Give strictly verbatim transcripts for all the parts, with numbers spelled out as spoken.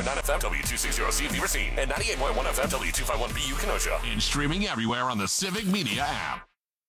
point nine F M, W two sixty C Beaver Scene, and ninety-eight point one F M, W two fifty-one B U Kenosha. And streaming everywhere on the Civic Media app.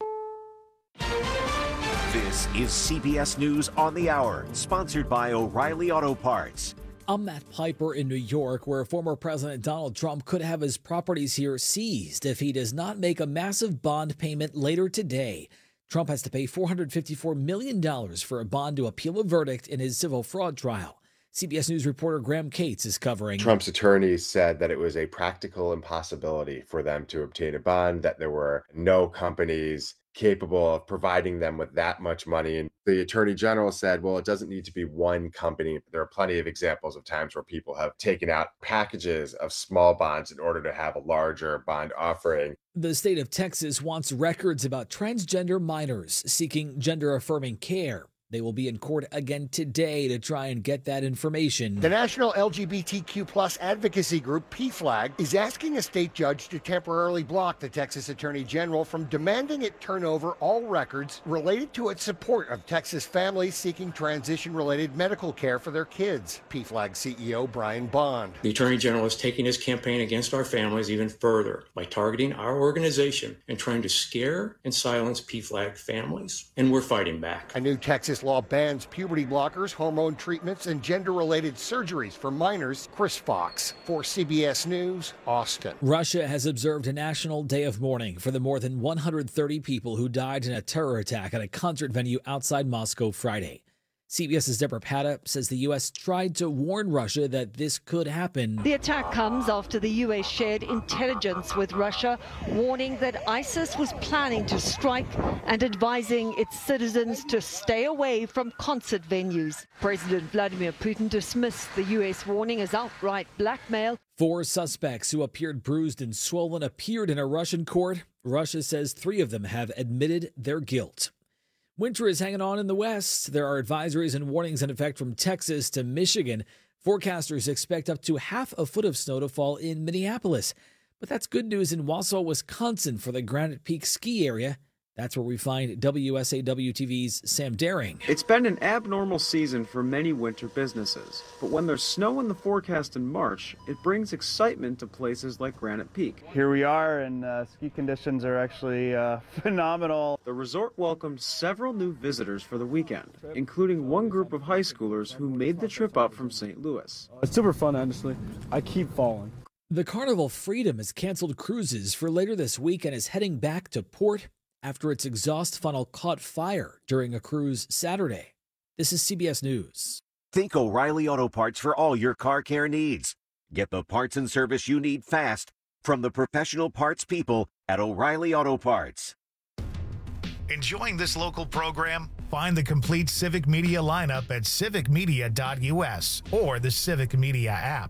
This is C B S News on the Hour, sponsored by O'Reilly Auto Parts. I'm Matt Piper in New York, where former President Donald Trump could have his properties here seized if he does not make a massive bond payment later today. Trump has to pay four hundred fifty-four million dollars for a bond to appeal a verdict in his civil fraud trial. C B S News reporter Graham Cates is covering. Trump's attorneys said that it was a practical impossibility for them to obtain a bond, that there were no companies capable of providing them with that much money. And the attorney general said, well, it doesn't need to be one company. There are plenty of examples of times where people have taken out packages of small bonds in order to have a larger bond offering. The state of Texas wants records about transgender minors seeking gender-affirming care. They will be in court again today to try and get that information. The National L G B T Q plus advocacy group, P FLAG, is asking a state judge to temporarily block the Texas Attorney General from demanding it turn over all records related to its support of Texas families seeking transition-related medical care for their kids. P FLAG C E O Brian Bond. The Attorney General is taking his campaign against our families even further by targeting our organization and trying to scare and silence P FLAG families. And we're fighting back. A new Texas law bans puberty blockers, hormone treatments, and gender-related surgeries for minors. Chris Fox for C B S News, Austin. Russia has observed a national day of mourning for the more than one hundred thirty people who died in a terror attack at a concert venue outside Moscow Friday. CBS's Deborah Patta says the U S tried to warn Russia that this could happen. The attack comes after the U S shared intelligence with Russia, warning that ISIS was planning to strike and advising its citizens to stay away from concert venues. President Vladimir Putin dismissed the U S warning as outright blackmail. Four suspects who appeared bruised and swollen appeared in a Russian court. Russia says three of them have admitted their guilt. Winter is hanging on in the West. There are advisories and warnings in effect from Texas to Michigan. Forecasters expect up to half a foot of snow to fall in Minneapolis. But that's good news in Wausau, Wisconsin for the Granite Peak ski area. That's where we find W S A W T V's Sam Daring. It's been an abnormal season for many winter businesses, but when there's snow in the forecast in March, it brings excitement to places like Granite Peak. Here we are, and uh, ski conditions are actually uh, phenomenal. The resort welcomed several new visitors for the weekend, including one group of high schoolers who made the trip up from Saint Louis. It's super fun, honestly. I keep falling. The Carnival Freedom has canceled cruises for later this week and is heading back to port after its exhaust funnel caught fire during a cruise Saturday. This is C B S News. Think O'Reilly Auto Parts for all your car care needs. Get the parts and service you need fast from the professional parts people at O'Reilly Auto Parts. Enjoying this local program? Find the complete Civic Media lineup at civic media dot U S or the Civic Media app.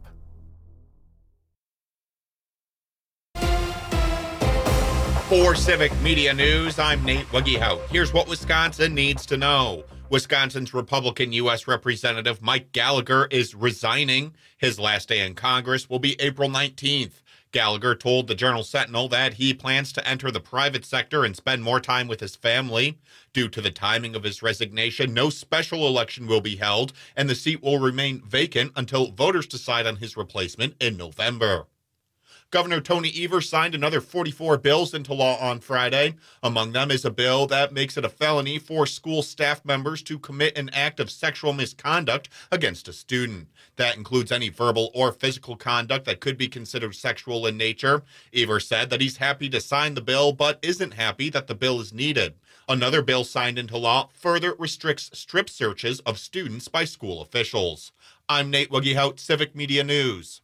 For Civic Media News, I'm Nate Wuggyhout. Here's what Wisconsin needs to know. Wisconsin's Republican U S Representative Mike Gallagher is resigning. His last day in Congress will be April nineteenth. Gallagher told the Journal Sentinel that he plans to enter the private sector and spend more time with his family. Due to the timing of his resignation, no special election will be held, and the seat will remain vacant until voters decide on his replacement in November. Governor Tony Evers signed another forty-four bills into law on Friday. Among them is a bill that makes it a felony for school staff members to commit an act of sexual misconduct against a student. That includes any verbal or physical conduct that could be considered sexual in nature. Evers said that he's happy to sign the bill, but isn't happy that the bill is needed. Another bill signed into law further restricts strip searches of students by school officials. I'm Nate Wuggyhout, Civic Media News.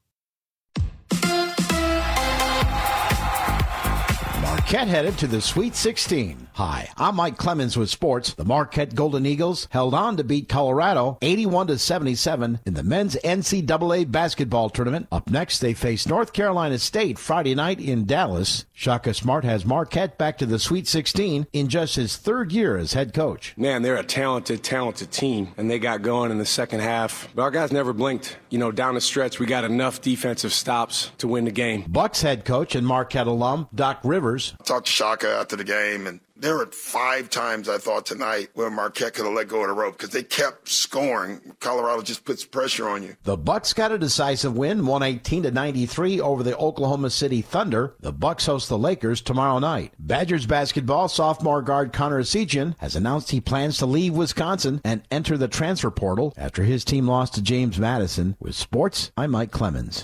Marquette headed to the Sweet sixteen. Hi, I'm Mike Clemens with sports. The Marquette Golden Eagles held on to beat Colorado eighty-one to seventy-seven in the men's N C double A basketball tournament. Up next, they face North Carolina State Friday night in Dallas. Shaka Smart has Marquette back to the Sweet sixteen in just his third year as head coach. Man, they're a talented, talented team, and they got going in the second half. But our guys never blinked. You know, down the stretch, we got enough defensive stops to win the game. Bucks head coach and Marquette alum Doc Rivers. I talked to Shaka after the game, and There were five times I thought tonight where Marquette could have let go of the rope because they kept scoring. Colorado just puts pressure on you. The Bucks got a decisive win, one eighteen to ninety-three over the Oklahoma City Thunder. The Bucks host the Lakers tomorrow night. Badgers basketball sophomore guard Connor Essegian has announced he plans to leave Wisconsin and enter the transfer portal after his team lost to James Madison. With sports, I'm Mike Clemens.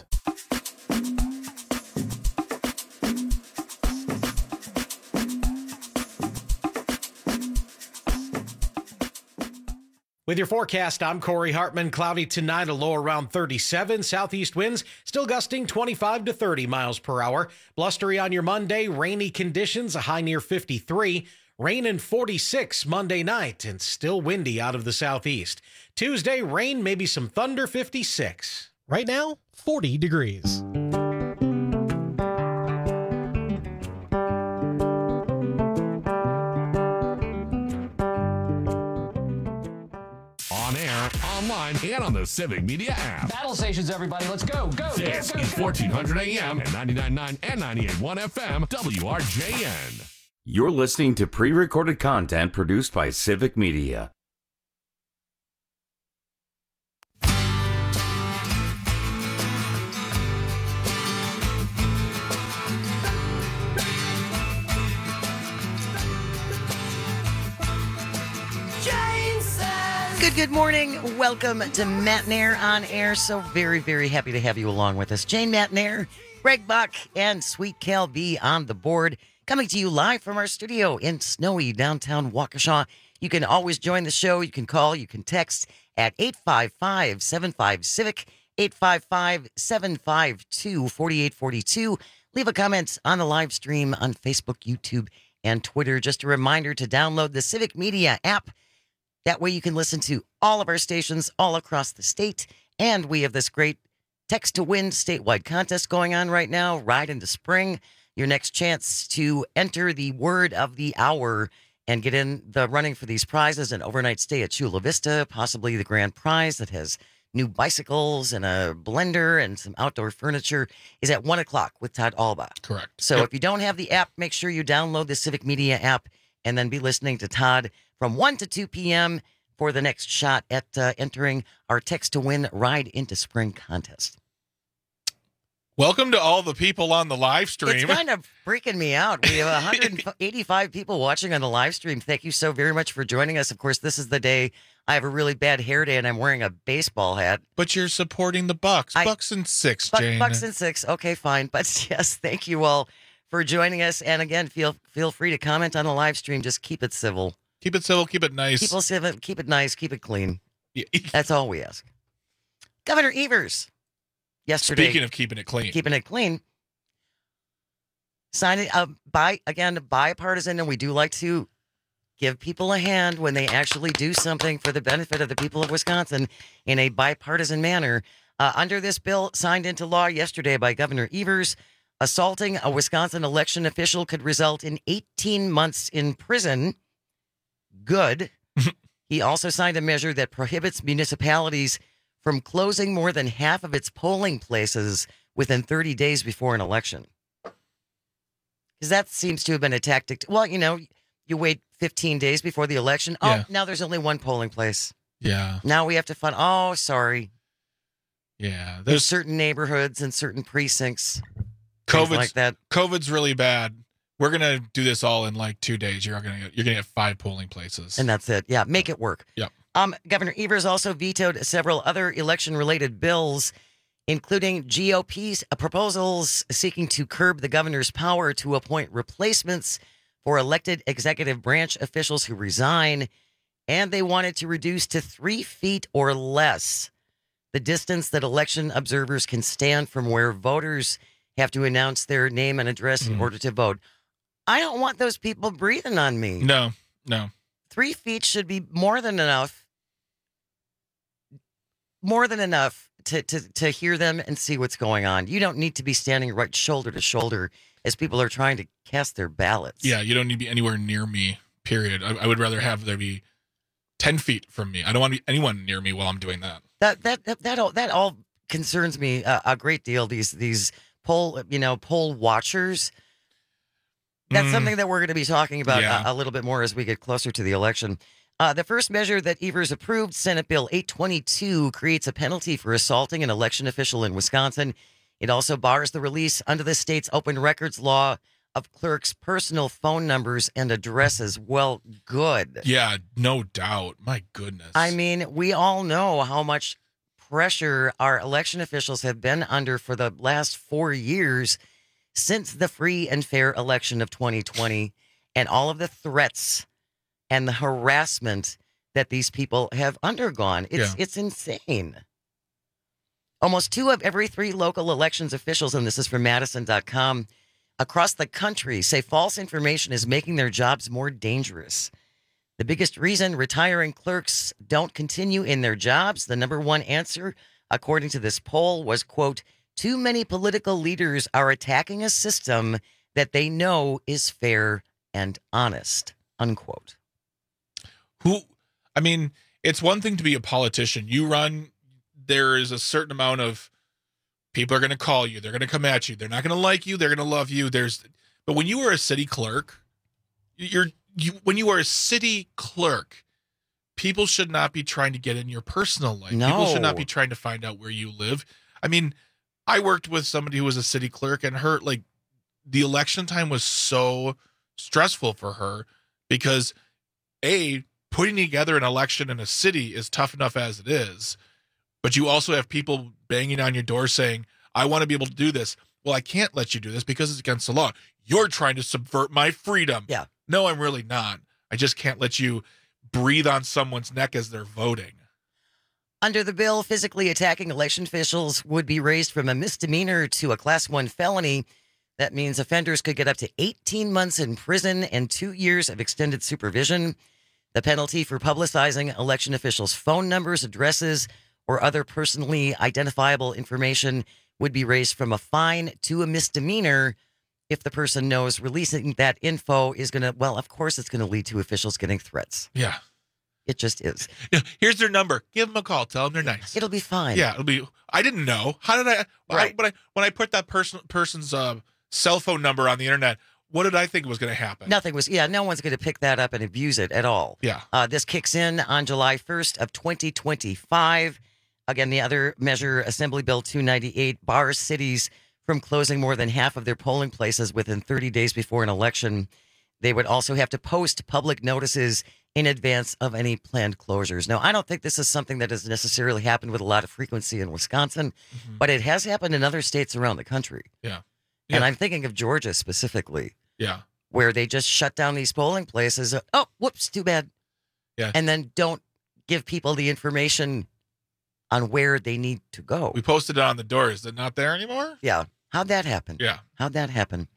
With your forecast, I'm Corey Hartman. Cloudy tonight, a low around thirty-seven. Southeast winds still gusting twenty-five to thirty miles per hour. Blustery on your Monday, rainy conditions, a high near fifty-three. Rain and forty-six Monday night, and still windy out of the southeast. Tuesday, rain, maybe some thunder, fifty-six. Right now, forty degrees. Online and on the Civic Media app. Battle stations, everybody. Let's go, go, This go, go, is go. fourteen hundred A M and ninety-nine point nine and ninety-eight point one F M, W R J N. You're listening to pre-recorded content produced by Civic Media. Good, good morning. Welcome to Matt Nair on air. So very, very happy to have you along with us. Jane Matt Nair, Greg Buck, and Sweet Cal B on the board. Coming to you live from our studio in snowy downtown Waukesha. You can always join the show. You can call, you can text at eight five five, seven five, CIVIC, eight five five, seven five two, four eight four two. Leave a comment on the live stream on Facebook, YouTube, and Twitter. Just a reminder to download the Civic Media app. That way you can listen to all of our stations all across the state. And we have this great text to win statewide contest going on right now. Ride into spring. Your next chance to enter the word of the hour and get in the running for these prizes. An overnight stay at Chula Vista, possibly the grand prize that has new bicycles and a blender and some outdoor furniture, is at one o'clock with Todd Alba. Correct. So Yep. if you don't have the app, make sure you download the Civic Media app and then be listening to Todd from one to two p.m. for the next shot at uh, entering our text to win Ride into Spring contest. Welcome to all the people on the live stream. It's kind of freaking me out. We have one hundred eighty-five people watching on the live stream. Thank you so very much for joining us. Of course, this is the day I have a really bad hair day and I'm wearing a baseball hat. But you're supporting the Bucks. I, Bucks and six, Buck, Jane. Bucks and six. Okay, fine. But yes, thank you all for joining us. And again, feel feel free to comment on the live stream. Just keep it civil. Keep it civil, keep it nice. Keep it civil, keep it nice, keep it clean. Yeah. That's all we ask. Governor Evers, yesterday. Speaking of keeping it clean. Keeping it clean. Signed it uh, by, again, bipartisan, and we do like to give people a hand when they actually do something for the benefit of the people of Wisconsin in a bipartisan manner. Uh, under this bill signed into law yesterday by Governor Evers, assaulting a Wisconsin election official could result in eighteen months in prison. Good. He also signed a measure that prohibits municipalities from closing more than half of its polling places within thirty days before an election. Because that seems to have been a tactic. To, well, you know, you wait fifteen days before the election. Oh, Yeah. now there's only one polling place. Yeah. Now we have to find, oh, sorry. Yeah. There's, There's certain neighborhoods and certain precincts. COVID's, like that. COVID's really bad. We're gonna do this all in like two days. You're gonna get, you're gonna get five polling places. And that's it. Yeah, make it work. Yep. Um, Governor Evers also vetoed several other election-related bills, including G O P's proposals seeking to curb the governor's power to appoint replacements for elected executive branch officials who resign, and they wanted to reduce to three feet or less the distance that election observers can stand from where voters have to announce their name and address in Mm. order to vote. I don't want those people breathing on me. No, no. Three feet should be more than enough. More than enough to, to, to hear them and see what's going on. You don't need to be standing right shoulder to shoulder as people are trying to cast their ballots. Yeah, you don't need to be anywhere near me, period. I, I would rather have there be ten feet from me. I don't want to be anyone near me while I'm doing that. That that that that all, that all concerns me a, a great deal. These these poll you know poll watchers. That's Mm. something that we're going to be talking about Yeah. a, a little bit more as we get closer to the election. Uh, the first measure that Evers approved, Senate Bill eight twenty-two, creates a penalty for assaulting an election official in Wisconsin. It also bars the release under the state's open records law of clerks' personal phone numbers and addresses. Well, good. Yeah, no doubt. My goodness. I mean, we all know how much pressure our election officials have been under for the last four years since the free and fair election of twenty twenty, and all of the threats and the harassment that these people have undergone. It's Yeah. it's insane. Almost two of every three local elections officials, and this is from Madison dot com, across the country say false information is making their jobs more dangerous. The biggest reason retiring clerks don't continue in their jobs, the number one answer, according to this poll, was, quote, too many political leaders are attacking a system that they know is fair and honest, unquote. Who, I mean, it's one thing to be a politician. You run, there is a certain amount of people are going to call you. They're going to come at you. They're not going to like you. They're going to love you. There's, but when you are a city clerk, you're, you, when you are a city clerk, people should not be trying to get in your personal life. No. People should not be trying to find out where you live. I mean, I worked with somebody who was a city clerk, and her, like, the election time was so stressful for her because, A, putting together an election in a city is tough enough as it is, but you also have people banging on your door saying, I want to be able to do this. Well, I can't let you do this because it's against the law. You're trying to subvert my freedom. Yeah. No, I'm really not. I just can't let you breathe on someone's neck as they're voting. Under the bill, physically attacking election officials would be raised from a misdemeanor to a class one felony. That means offenders could get up to eighteen months in prison and two years of extended supervision. The penalty for publicizing election officials' phone numbers, addresses, or other personally identifiable information would be raised from a fine to a misdemeanor if the person knows releasing that info is going to, well, of course it's going to lead to officials getting threats. Yeah. It just is. Here's their number. Give them a call. Tell them they're nice. It'll be fine. Yeah, it'll be. I didn't know. How did I? Right. I when I when I put that person person's uh, cell phone number on the internet, what did I think was going to happen? Nothing was, yeah, no one's going to pick that up and abuse it at all. Yeah. Uh, this kicks in on July first of twenty twenty-five. Again, the other measure, Assembly Bill two ninety-eight, bars cities from closing more than half of their polling places within thirty days before an election. They would also have to post public notices in advance of any planned closures. Now, I don't think this is something that has necessarily happened with a lot of frequency in Wisconsin, Mm-hmm. but it has happened in other states around the country. Yeah. And Yeah. I'm thinking of Georgia specifically, Yeah. where they just shut down these polling places. Oh, whoops, too bad. Yeah. And then don't give people the information on where they need to go. We posted it on the door. Is it not there anymore? Yeah. How'd that happen? Yeah. How'd that happen?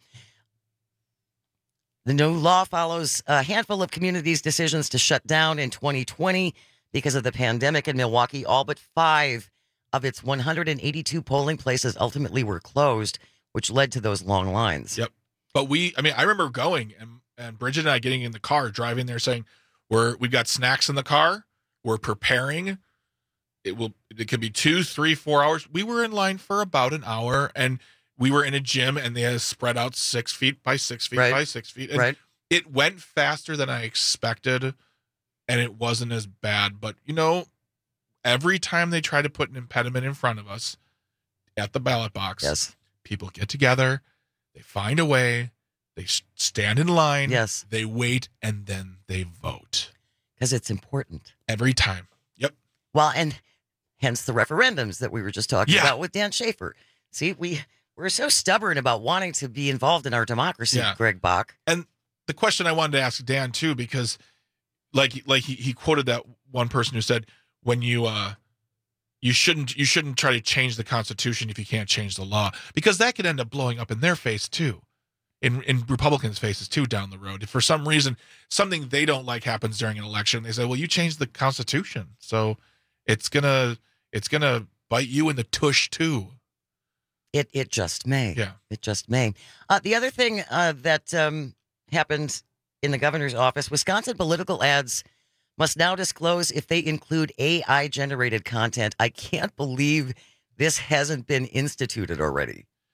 The new law follows a handful of communities' decisions to shut down in twenty twenty because of the pandemic in Milwaukee. All but five of its one hundred eighty-two polling places ultimately were closed, which led to those long lines. Yep. But we, I mean, I remember going and, and Bridget and I getting in the car, driving there saying, we're, we've got snacks in the car. We're preparing. It will, it could be two, three, four hours. We were in line for about an hour, and we were in a gym, and they had spread out six feet by six feet Right. by six feet. And Right. it went faster than I expected, and it wasn't as bad. But, you know, every time they try to put an impediment in front of us at the ballot box, Yes. people get together, they find a way, they s- stand in line, Yes. they wait, and then they vote. Because it's important. Every time. Yep. Well, and hence the referendums that we were just talking Yeah. about with Dan Schaefer. See, we, we're so stubborn about wanting to be involved in our democracy, Yeah. Greg Bach. And the question I wanted to ask Dan too, because like like he, he quoted that one person who said, when you uh you shouldn't you shouldn't try to change the Constitution if you can't change the law, because that could end up blowing up in their face too. In in Republicans' faces too down the road. If for some reason something they don't like happens during an election, they say, well, you changed the Constitution. So it's gonna it's gonna bite you in the tush too. It it just may. Yeah. It just may. Uh, the other thing uh, that um, happened in the governor's office, Wisconsin political ads must now disclose if they include A I-generated content. I can't believe this hasn't been instituted already.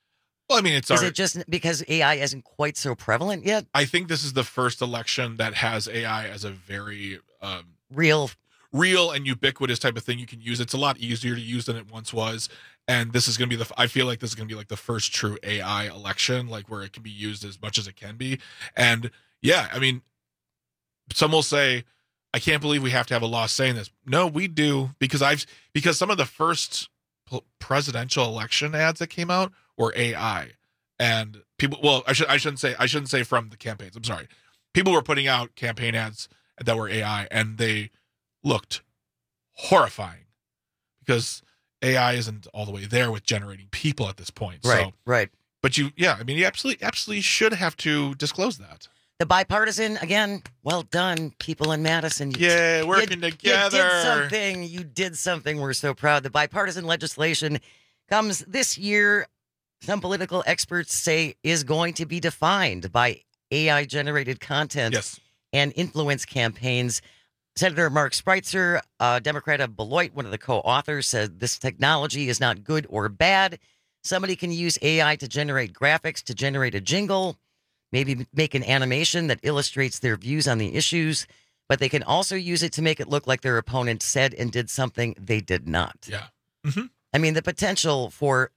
Well, I mean, it's Is already, it just because A I isn't quite so prevalent yet? I think this is the first election that has A I as a very um, real, real and ubiquitous type of thing you can use. It's a lot easier to use than it once was, and this is going to be the. I feel like this is going to be like the first true A I election, like where it can be used as much as it can be. And yeah, I mean, some will say, I can't believe we have to have a law saying this. No, we do, because I've because some of the first presidential election ads that came out were A I, and people. Well, I should I shouldn't say I shouldn't say from the campaigns. I'm sorry. People were putting out campaign ads that were A I, and they looked horrifying because A I isn't all the way there with generating people at this point. Right. So, right. But you, yeah, I mean, you absolutely, absolutely should have to disclose that. The bipartisan, again, well done, people in Madison. You, yeah, working you, together. You did something. You did something. We're so proud. The bipartisan legislation comes this year, some political experts say is going to be defined by A I-generated content yes. and influence campaigns. Senator Mark Spreitzer, a Democrat of Beloit, one of the co-authors, said this technology is not good or bad. Somebody can use A I to generate graphics, to generate a jingle, maybe make an animation that illustrates their views on the issues, but they can also use it to make it look like their opponent said and did something they did not. Yeah. Mm-hmm. I mean, the potential for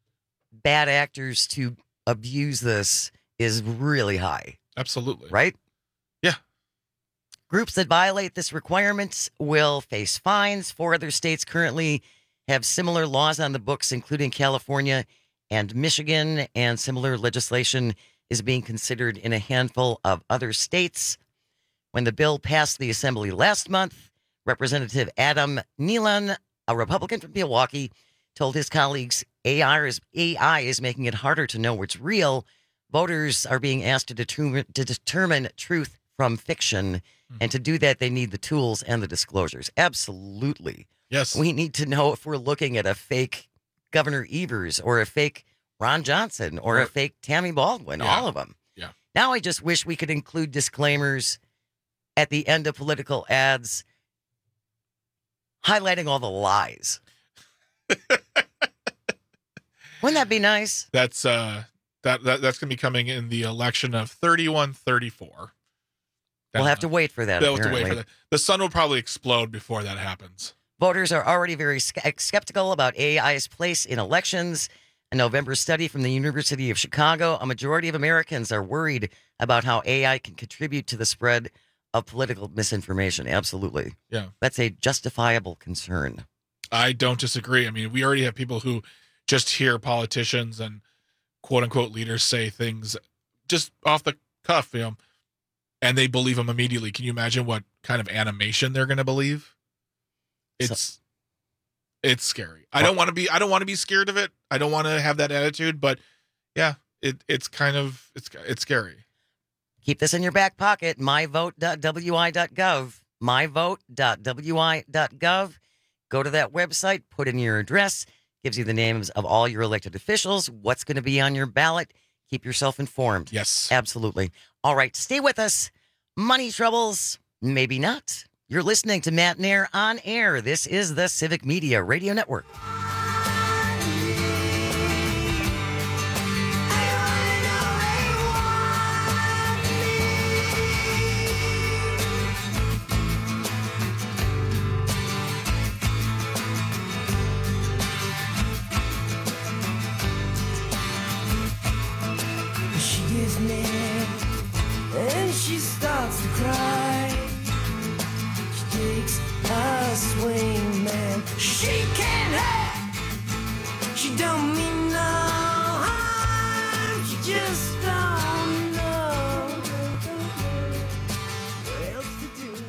bad actors to abuse this is really high. Absolutely. Right? Yeah. Groups that violate this requirement will face fines. Four other states currently have similar laws on the books, including California and Michigan, and similar legislation is being considered in a handful of other states. When the bill passed the assembly last month, Representative Adam Nealon, a Republican from Milwaukee, told his colleagues A I is, A I is making it harder to know what's real. Voters are being asked to determine, to determine truth from fiction. Mm-hmm. And to do that, they need the tools and the disclosures. Absolutely. Yes. We need to know if we're looking at a fake Governor Evers or a fake Ron Johnson or, or a fake Tammy Baldwin, yeah. all of them. Yeah. Now I just wish we could include disclaimers at the end of political ads highlighting all the lies. Wouldn't that be nice? That's uh that, that that's going to be coming in the election of thirty-one thirty-four. We'll have to wait for that. We'll have to wait for that. The sun will probably explode before that happens. Voters are already very skeptical about A I's place in elections. A November study from the University of Chicago, a majority of Americans are worried about how A I can contribute to the spread of political misinformation. Absolutely. Yeah. That's a justifiable concern. I don't disagree. I mean, we already have people who just hear politicians and quote unquote leaders say things just off the cuff, you know, and they believe them immediately. Can you imagine what kind of animation they're going to believe? It's so, it's scary. I don't want to be I don't want to be scared of it. I don't want to have that attitude, but yeah, it it's kind of it's it's scary. Keep this in your back pocket. my vote dot w i dot gov. my vote dot w i dot gov. Go to that website, put in your address, gives you the names of all your elected officials, what's going to be on your ballot. Keep yourself informed. Yes. Absolutely. All right, stay with us. Money troubles? Maybe not. You're listening to Matt Nair on air. This is the Civic Media Radio Network. She gets mad and she starts to cry. She takes a swing, man. She can't hurt. She don't mean no harm. She just don't know what else to do.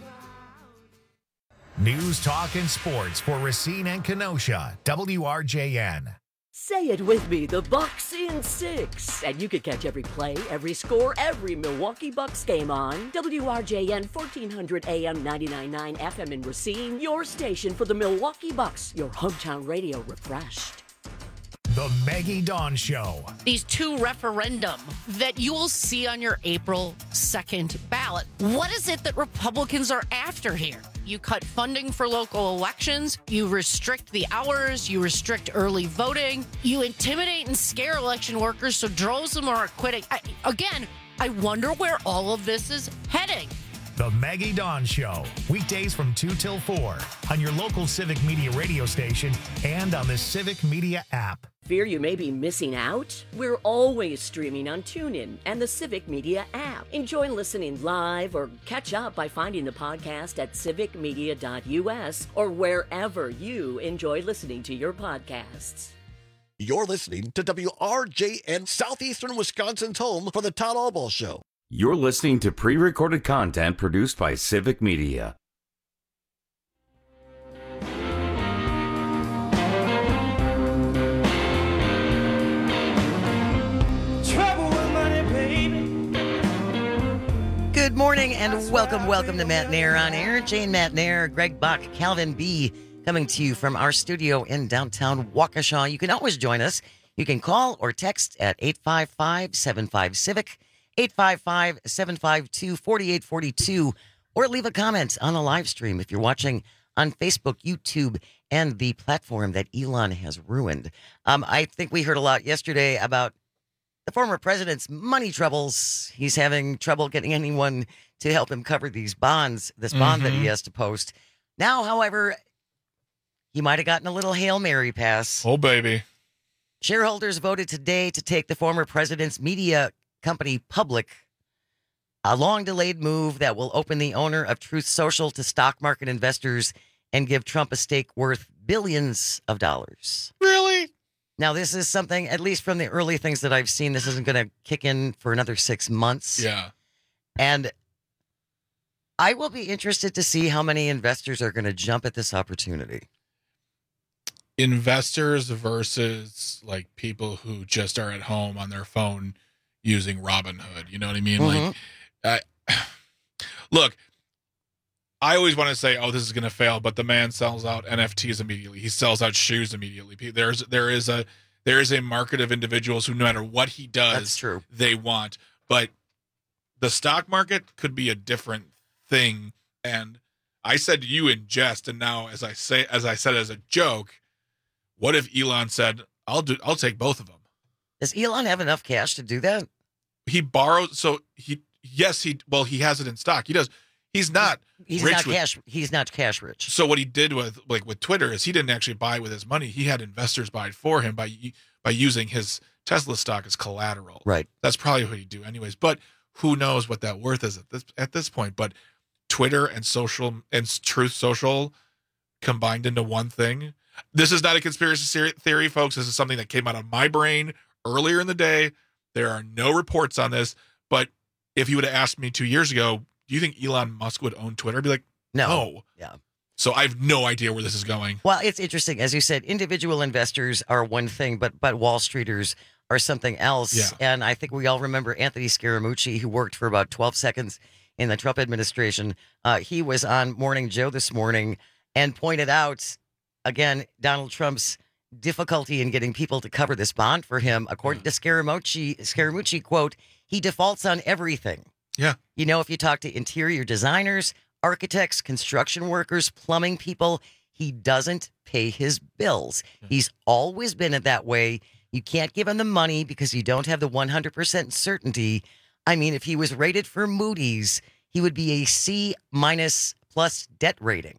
News, talk, and sports for Racine and Kenosha. W R J N. Say it with me, the Bucks in six. And you can catch every play, every score, every Milwaukee Bucks game on W R J N fourteen hundred A M ninety-nine point nine F M in Racine, your station for the Milwaukee Bucks, your hometown radio refreshed. The Maggie Dawn Show. These two referendum that you will see on your April second ballot. What is it that Republicans are after here? You cut funding for local elections. You restrict the hours. You restrict early voting. You intimidate and scare election workers so droves of them are quitting. I, again, I wonder where all of this is heading. The Maggie Dawn Show, weekdays from two till four on your local Civic Media radio station and on the Civic Media app. Fear you may be missing out? We're always streaming on TuneIn and the Civic Media app. Enjoy listening live or catch up by finding the podcast at civic media dot u s or wherever you enjoy listening to your podcasts. You're listening to W R J N, Southeastern Wisconsin's home for the Todd Albaugh Show. You're listening to pre-recorded content produced by Civic Media. Good morning and welcome, welcome to Matt Nair on Air. Jane Matt Nair, Greg Buck, Calvin B. coming to you from our studio in downtown Waukesha. You can always join us. You can call or text at eight five five, seven five, CIVIC, eight five five, seven five two, four eight four two, or leave a comment on the live stream if you're watching on Facebook, YouTube, and the platform that Elon has ruined. Um, I think we heard a lot yesterday about the former president's money troubles. He's having trouble getting anyone to help him cover these bonds, this bond Mm-hmm. that he has to post. Now, however, he might have gotten a little Hail Mary pass. Oh, baby. Shareholders voted today to take the former president's media company public, a long-delayed move that will open the owner of Truth Social to stock market investors and give Trump a stake worth billions of dollars. Really? Now, this is something, at least from the early things that I've seen, this isn't going to kick in for another six months. Yeah. And I will be interested to see how many investors are going to jump at this opportunity. Investors versus like people who just are at home on their phone using Robinhood. You know what I mean? Mhm. Like, I, look, I always want to say, oh, this is going to fail, but the man sells out N F Ts immediately. He sells out shoes immediately. There's there is a there is a market of individuals who, no matter what he does, That's true. they want. But the stock market could be a different thing. And I said to you in jest, and now as I say as I said as a joke, what if Elon said, "I'll do, I'll take both of them"? Does Elon have enough cash to do that? He borrows, so he yes he well he has it in stock. He does. He's not. He's rich not with, cash. He's not cash rich. So what he did with like with Twitter is he didn't actually buy with his money. He had investors buy it for him by by using his Tesla stock as collateral. Right. That's probably what he'd do anyways. But who knows what that worth is at this at this point? But Twitter and social and Truth Social combined into one thing. This is not a conspiracy theory, folks. This is something that came out of my brain earlier in the day. There are no reports on this. But if you would have asked me two years ago, do you think Elon Musk would own Twitter? I'd be like, No. no. Yeah. So I have no idea where this is going. Well, it's interesting. As you said, individual investors are one thing, but but Wall Streeters are something else. Yeah. And I think we all remember Anthony Scaramucci, who worked for about twelve seconds in the Trump administration. Uh, he was on Morning Joe this morning and pointed out, again, Donald Trump's difficulty in getting people to cover this bond for him. According to Scaramucci, Scaramucci, quote, he defaults on everything. Yeah. You know, if you talk to interior designers, architects, construction workers, plumbing people, he doesn't pay his bills. He's always been it that way. You can't give him the money because you don't have the one hundred percent certainty. I mean, if he was rated for Moody's, he would be a C minus plus debt rating.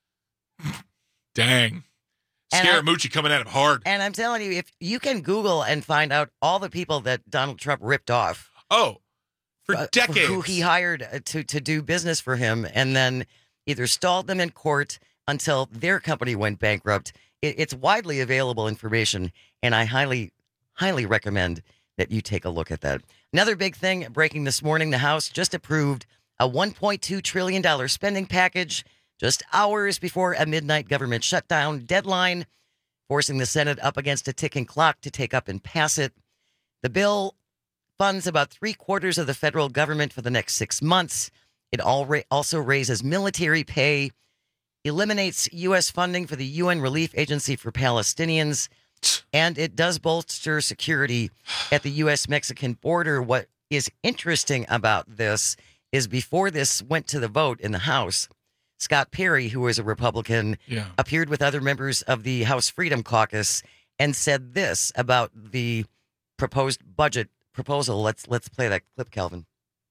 Dang. And Scaramucci coming at him hard. And I'm telling you, if you can Google and find out all the people that Donald Trump ripped off. Oh, for uh, decades. Who he hired uh, to, to do business for him and then either stalled them in court until their company went bankrupt. It, it's widely available information, and I highly, highly recommend that you take a look at that. Another big thing breaking this morning, the House just approved a one point two trillion dollars spending package just hours before a midnight government shutdown deadline, forcing the Senate up against a ticking clock to take up and pass it. The bill funds about three quarters of the federal government for the next six months. It all ra- also raises military pay, eliminates U S funding for the U N Relief Agency for Palestinians, and it does bolster security at the U S Mexican border. What is interesting about this is before this went to the vote in the House, Scott Perry, who is a Republican, Yeah. appeared with other members of the House Freedom Caucus and said this about the proposed budget proposal. Let's let's play that clip, Calvin.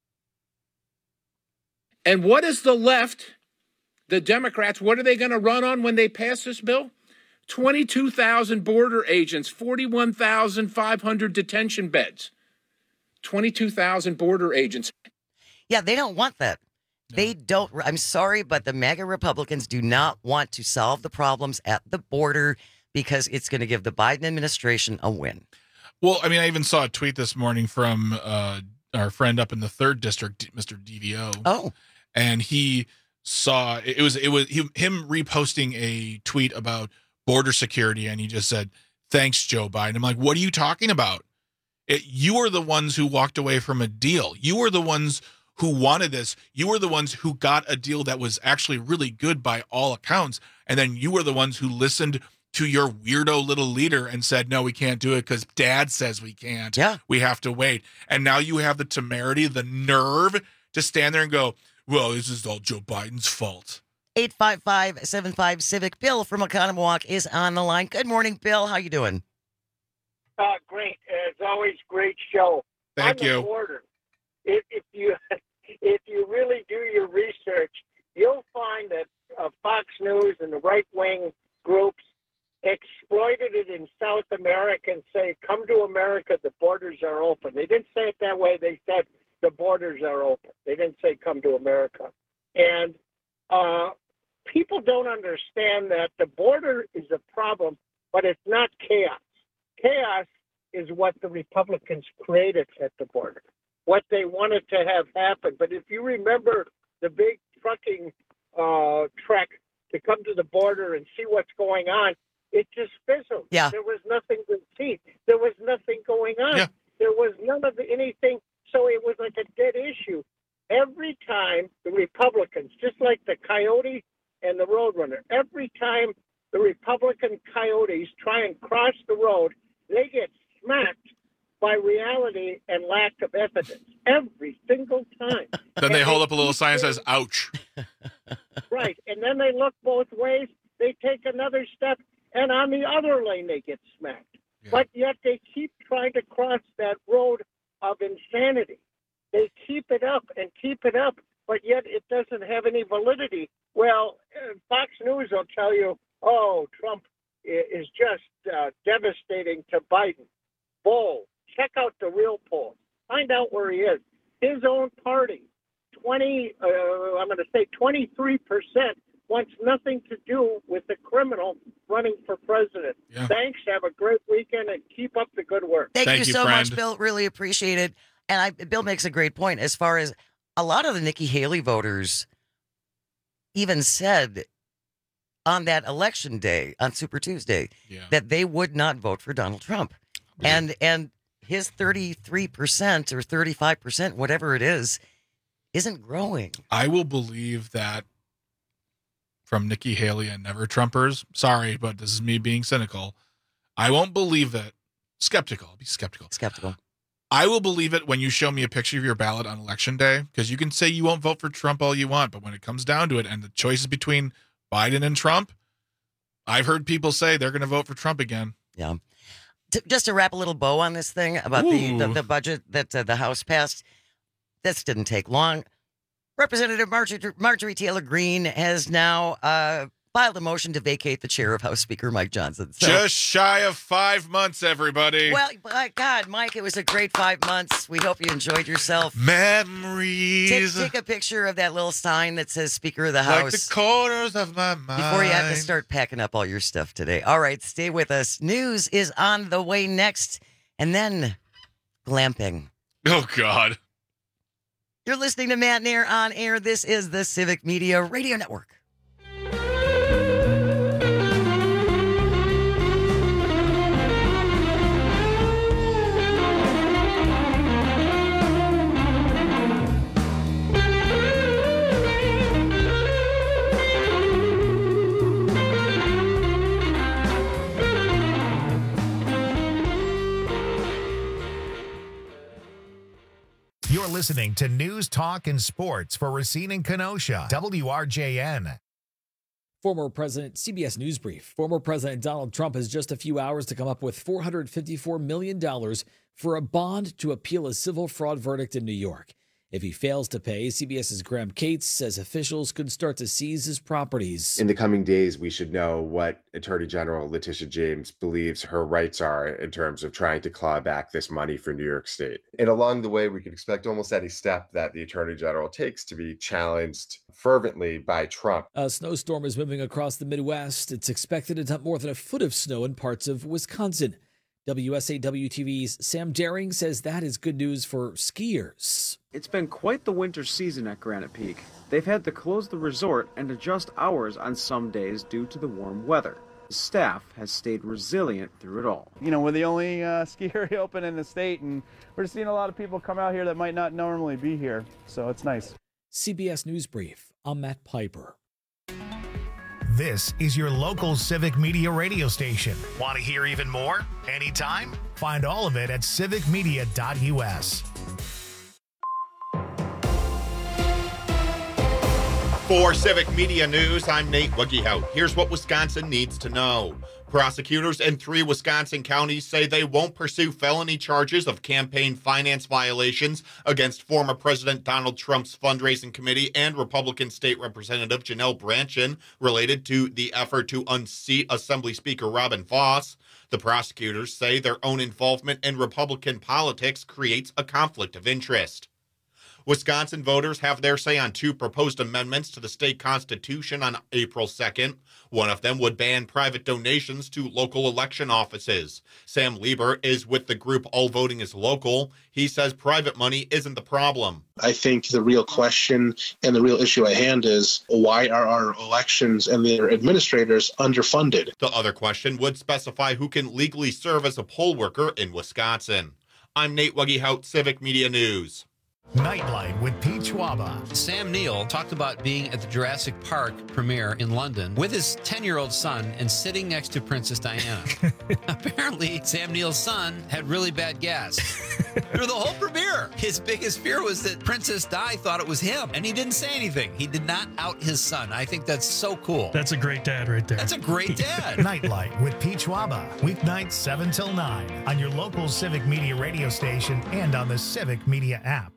And what is the left, the Democrats, what are they going to run on when they pass this bill? twenty-two thousand border agents, forty-one thousand five hundred detention beds. twenty-two thousand border agents. Yeah, they don't want that. They don't. I'm sorry, but the MAGA Republicans do not want to solve the problems at the border because it's going to give the Biden administration a win. Well, I mean, I even saw a tweet this morning from uh, our friend up in the third district, Mister D V O. Oh, and he saw it was it was him, him reposting a tweet about border security, and he just said, "Thanks, Joe Biden." I'm like, "What are you talking about? It, you are the ones who walked away from a deal. You were the ones who wanted this. You were the ones who got a deal that was actually really good by all accounts, and then you were the ones who listened to your weirdo little leader and said, no, we can't do it because Dad says we can't. Yeah. We have to wait." And now you have the temerity, the nerve to stand there and go, well, this is all Joe Biden's fault. eight five five, seven five, Civic. Bill from Oconomowoc is on the line. Good morning, Bill. How you doing? Uh, great. As always, great show. Thank On you. The border, if, if you if you really do your research, you'll find that uh, Fox News and the right-wing groups exploited it in South America and say, come to America, the borders are open. They didn't say it that way. They said the borders are open. They didn't say come to America. And uh, people don't understand that the border is a problem, but it's not chaos. Chaos is what the Republicans created at the border, what they wanted to have happen. But if you remember the big trucking uh, trek to come to the border and see what's going on, it just fizzled. Yeah. There was nothing to see. There was nothing going on. Yeah. There was none of anything. So it was like a dead issue. Every time the Republicans, just like the Coyote and the Roadrunner, every time the Republican Coyotes try and cross the road, they get smacked by reality and lack of evidence every single time. Then And they hold up a little sign that says, ouch. Right. And then they look both ways. They take another step, and on the other lane, they get smacked. Yeah. But yet they keep trying to cross that road of insanity. They keep it up and keep it up, but yet it doesn't have any validity. Well, uh, Fox News will tell you, oh, Trump i- is just uh, devastating to Biden. Bull. Check out the real polls. Find out where he is. His own party, twenty, uh, I'm going to say twenty-three percent wants nothing to do with the criminal running for president. Yeah. Thanks. Have a great weekend and keep up the good work. Thank, Thank you you, so friend. much, Bill. Really appreciate it. And I, Bill makes a great point as far as a lot of the Nikki Haley voters even said on that election day, on Super Tuesday, Yeah. that they would not vote for Donald Trump. And and his thirty-three percent or thirty-five percent, whatever it is, isn't growing. I will believe that from Nikki Haley and Never Trumpers. Sorry, but this is me being cynical. I won't believe it. Skeptical. I'll be skeptical. Skeptical. I will believe it when you show me a picture of your ballot on election day, because you can say you won't vote for Trump all you want, but when it comes down to it and the choice is between Biden and Trump, I've heard people say they're going to vote for Trump again. Yeah. T- just to wrap a little bow on this thing about the, the, Ooh. the budget that uh, the House passed, this didn't take long. Representative Marjorie, Marjorie Taylor Greene has now uh, filed a motion to vacate the chair of House Speaker Mike Johnson. So, Just shy of five months, everybody. well, my God, Mike, it was a great five months. We hope you enjoyed yourself. Take, Memories take a picture of that little sign that says Speaker of the like House the corners of my mind. before you have to start packing up all your stuff today. All right, stay with us. News is on the way next, and then glamping. Oh, God. You're listening to Matt Nair on air. This is the Civic Media Radio Network. You're You're listening to News, Talk, and Sports for Racine and Kenosha, W R J N. Former President, C B S News Brief. Former President Donald Trump has just a few hours to come up with four hundred fifty-four million dollars for a bond to appeal a civil fraud verdict in New York. If he fails to pay, CBS's Graham Cates says officials could start to seize his properties. In the coming days, we should know what Attorney General Letitia James believes her rights are in terms of trying to claw back this money for New York State. And along the way, we could expect almost any step that the Attorney General takes to be challenged fervently by Trump. A snowstorm is moving across the Midwest. It's expected to dump more than a foot of snow in parts of Wisconsin. W S A W T V's Sam Daring says that is good news for skiers. It's been quite the winter season at Granite Peak. They've had to close the resort and adjust hours on some days due to the warm weather. The staff has stayed resilient through it all. You know, we're the only uh, ski area open in the state, and we're seeing a lot of people come out here that might not normally be here, so it's nice. C B S News Brief. I'm Matt Piper. This is your local Civic Media radio station. Want to hear even more? Anytime? Find all of it at civic media dot U S. For Civic Media News, I'm Nate Wuggehout. Here's what Wisconsin needs to know. Prosecutors in three Wisconsin counties say they won't pursue felony charges of campaign finance violations against former President Donald Trump's fundraising committee and Republican State Representative Janelle Brandtjen related to the effort to unseat Assembly Speaker Robin Vos. The prosecutors say their own involvement in Republican politics creates a conflict of interest. Wisconsin voters have their say on two proposed amendments to the state constitution on April second. One of them would ban private donations to local election offices. Sam Lieber is with the group All Voting is Local. He says private money isn't the problem. I think the real question and the real issue at hand is why are our elections and their administrators underfunded? The other question would specify who can legally serve as a poll worker in Wisconsin. I'm Nate Wuggehout, Civic Media News. Nightlight with Pete Schwaba. Sam Neill talked about being at the Jurassic Park premiere in London with his ten-year-old son and sitting next to Princess Diana. Apparently, Sam Neill's son had really bad gas through the whole premiere. His biggest fear was that Princess Di thought it was him, and he didn't say anything. He did not out his son. I think that's so cool. That's a great dad right there. That's a great dad. Nightlight with Pete Schwaba. Weeknights seven till nine on your local Civic Media radio station and on the Civic Media app.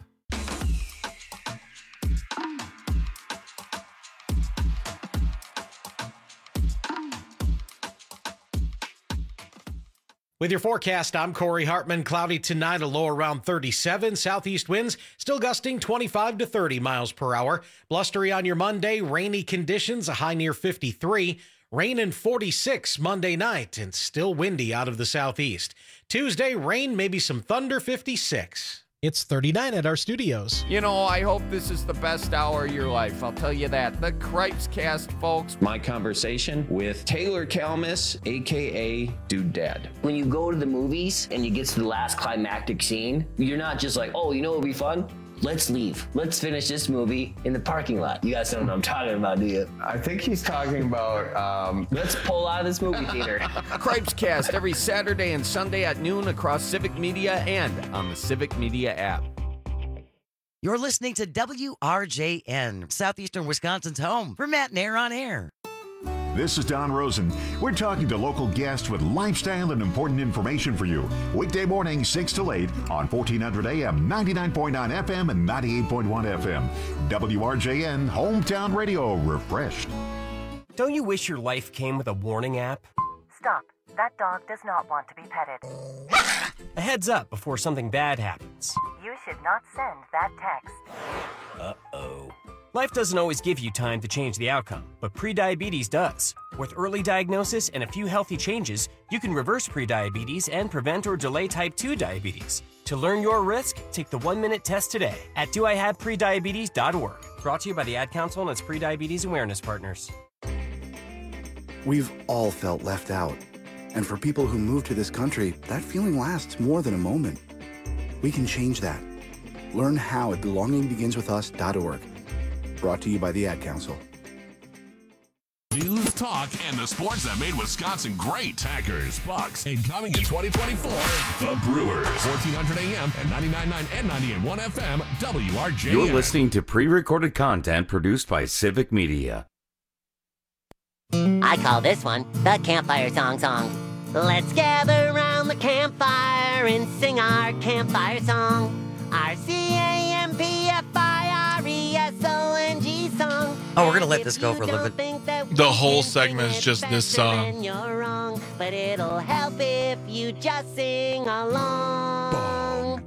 With your forecast, I'm Corey Hartman. Cloudy tonight, a low around thirty-seven. Southeast winds still gusting twenty-five to thirty miles per hour. Blustery on your Monday, rainy conditions, a high near fifty-three. Rain in forty-six Monday night, and still windy out of the southeast. Tuesday, rain, maybe some thunder, fifty-six. It's thirty-nine at our studios. You know, I hope this is the best hour of your life. I'll tell you that. The Cripes Cast, folks. My conversation with Taylor Kalmus, a k a. Dude Dad. When you go to the movies and you get to the last climactic scene, you're not just like, oh, you know what would be fun? Let's leave. Let's finish this movie in the parking lot. You guys don't know what I'm talking about, do you? I think he's talking about, um... Let's pull out of this movie theater. Cripes Cast every Saturday and Sunday at noon across Civic Media and on the Civic Media app. You're listening to W R J N, Southeastern Wisconsin's home for Matt Nair on Air. This is Don Rosen. We're talking to local guests with lifestyle and important information for you. Weekday morning, six to eight on fourteen hundred A M, ninety-nine point nine F M, and ninety-eight point one F M. W R J N, Hometown Radio, refreshed. Don't you wish your life came with a warning app? Stop. That dog does not want to be petted. A heads up before something bad happens. You should not send that text. Uh-oh. Life doesn't always give you time to change the outcome, but prediabetes does. With early diagnosis and a few healthy changes, you can reverse prediabetes and prevent or delay type two diabetes. To learn your risk, take the one-minute test today at do I have prediabetes dot org. Brought to you by the Ad Council and its Prediabetes Awareness Partners. We've all felt left out. And for people who move to this country, that feeling lasts more than a moment. We can change that. Learn how at belonging begins with us dot org. Brought to you by the Ad Council. News, sports talk and the sports that made Wisconsin great. Packers, Bucks, and coming in twenty twenty-four, the Brewers. fourteen hundred A M and ninety-nine point nine and ninety-eight point one F M, W R J M. You're listening to pre-recorded content produced by Civic Media. I call this one the Campfire Song Song. Let's gather around the campfire and sing our campfire song. Our C A M P F I R E S O N G song. Oh, we're going to let this go for a little bit. The whole segment is just this song. You're wrong, but it'll help if you just sing along.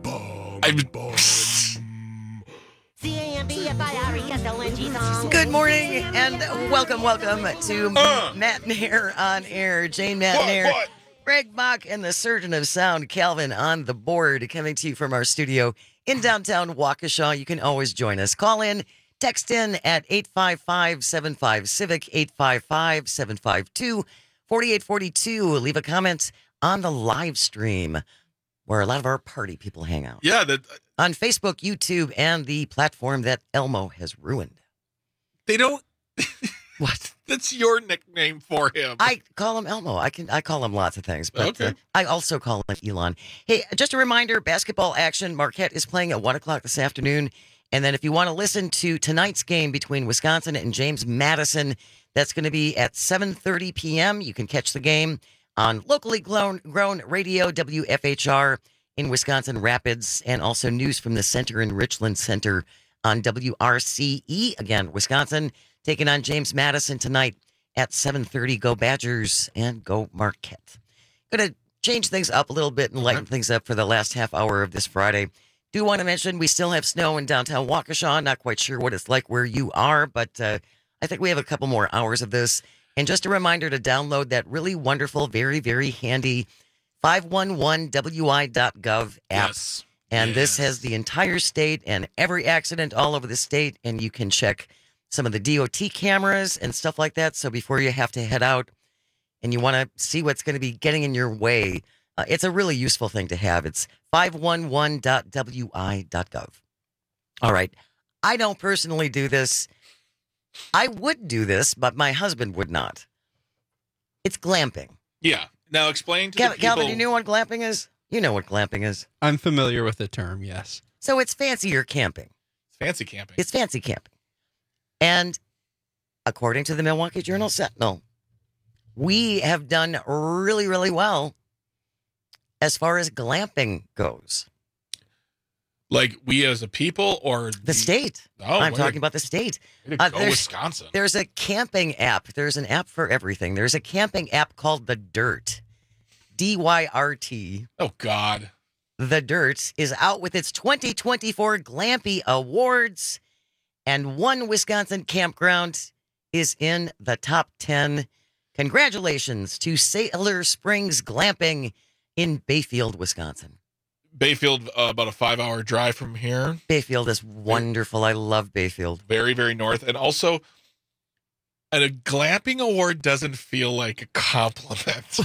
Good morning and welcome, welcome to uh, Matt Nair on Air. Jane Matt Nair, Greg Bach, and the Surgeon of Sound, Calvin, on the board, coming to you from our studio in downtown Waukesha. You can always join us. Call in, text in at eight five five, seven five, Civic, eight five five, seven five two, four eight four two. Leave a comment on the live stream where a lot of our party people hang out. Yeah, that on Facebook, YouTube, and the platform that Elmo has ruined. They don't. What? That's your nickname for him. I call him Elmo. I can I call him lots of things, but okay. uh, I also call him Elon. Hey, just a reminder: basketball action. Marquette is playing at one o'clock this afternoon, and then if you want to listen to tonight's game between Wisconsin and James Madison, that's going to be at seven thirty p.m. You can catch the game on locally grown, grown radio W F H R in Wisconsin Rapids, and also news from the Center in Richland Center on W R C E. Again, Wisconsin taking on James Madison tonight at seven thirty. Go Badgers and go Marquette. Going to change things up a little bit and lighten things up for the last half hour of this Friday. Do want to mention we still have snow in downtown Waukesha. Not quite sure what it's like where you are, but uh, I think we have a couple more hours of this. And just a reminder to download that really wonderful, very, very handy five one one W I dot gov app. Yes. And yes. this has the entire state and every accident all over the state. And you can check some of the D O T cameras and stuff like that. So before you have to head out and you want to see what's going to be getting in your way, uh, it's a really useful thing to have. It's five one one dot W I dot gov. All right. I don't personally do this. I would do this, but my husband would not. It's glamping. Yeah. Now explain to Cal- the people. Calvin, you know what glamping is? You know what glamping is. I'm familiar with the term, yes. So it's fancier camping. It's fancy camping. It's fancy camping. And according to the Milwaukee Journal Sentinel, we have done really, really well as far as glamping goes. Like we as a people or the state? Oh, I'm way talking to- about the state. way to Uh, go, there's- Wisconsin. There's a camping app. There's an app for everything. There's a camping app called The Dirt. D Y R T. Oh, God. The Dirt is out with its twenty twenty-four Glampy Awards, and one Wisconsin campground is in the top ten. Congratulations to Sailor Springs Glamping in Bayfield, Wisconsin. Bayfield, uh, about a five-hour drive from here. Bayfield is wonderful. I love Bayfield. Very, very north. And also, and a glamping award doesn't feel like a compliment.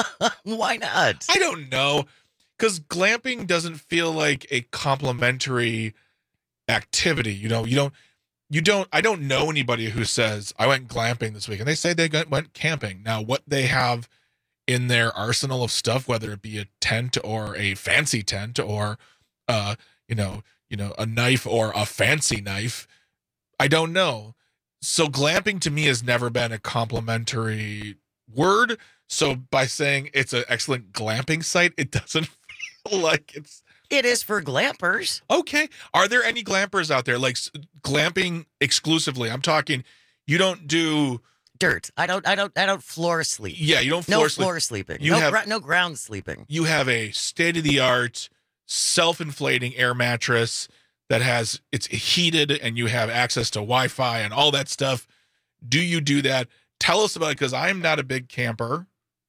Why not? I don't know. Because glamping doesn't feel like a complimentary activity. You know, you don't, you don't, I don't know anybody who says, I went glamping this week. And they say they got, went camping. Now, what they have in their arsenal of stuff, whether it be a tent or a fancy tent or, uh, you know, you know, a knife or a fancy knife, I don't know. So glamping to me has never been a complimentary word. So by saying it's an excellent glamping site, it doesn't feel like it's. It is for glampers. Okay. Are there any glampers out there? Like s- glamping exclusively? I'm talking, you don't do. Dirt. I don't. I don't. I don't floor sleep. Yeah, you don't floor no sleep. floor sleeping. You no, have- gra- no ground sleeping. You have a state-of-the-art self-inflating air mattress that has, it's heated and you have access to Wi-Fi and all that stuff. Do you do that? Tell us about it, because I'm not a big camper.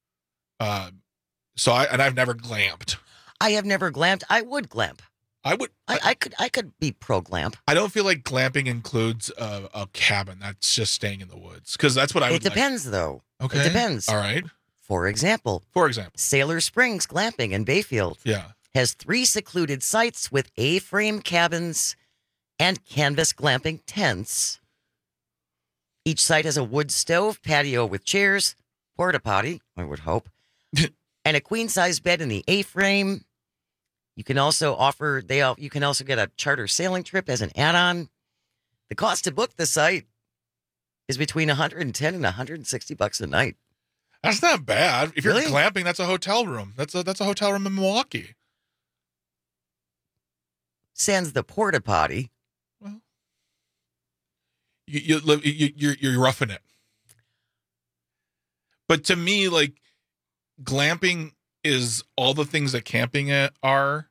Uh, so I, and I've never glamped. I have never glamped. I would glamp. I would. I, I could. I could be pro glamp. I don't feel like glamping includes a, a cabin. That's just staying in the woods, because that's what I would It depends, like. though. Okay. It depends. All right. For example. For example. Sailor Springs Glamping in Bayfield. Yeah. Has three secluded sites with A-frame cabins and canvas glamping tents. Each site has a wood stove, patio with chairs, porta potty, I would hope, and a queen-size bed in the A-frame. You can also offer, they all, you can also get a charter sailing trip as an add-on. The cost to book the site is between one hundred ten and one hundred sixty bucks a night. That's not bad. If you're Really? glamping, that's a hotel room. That's a that's a hotel room in Milwaukee. Sans the porta potty. You, you, live- you you're you're roughing it. But to me, like, glamping is all the things that camping a- are,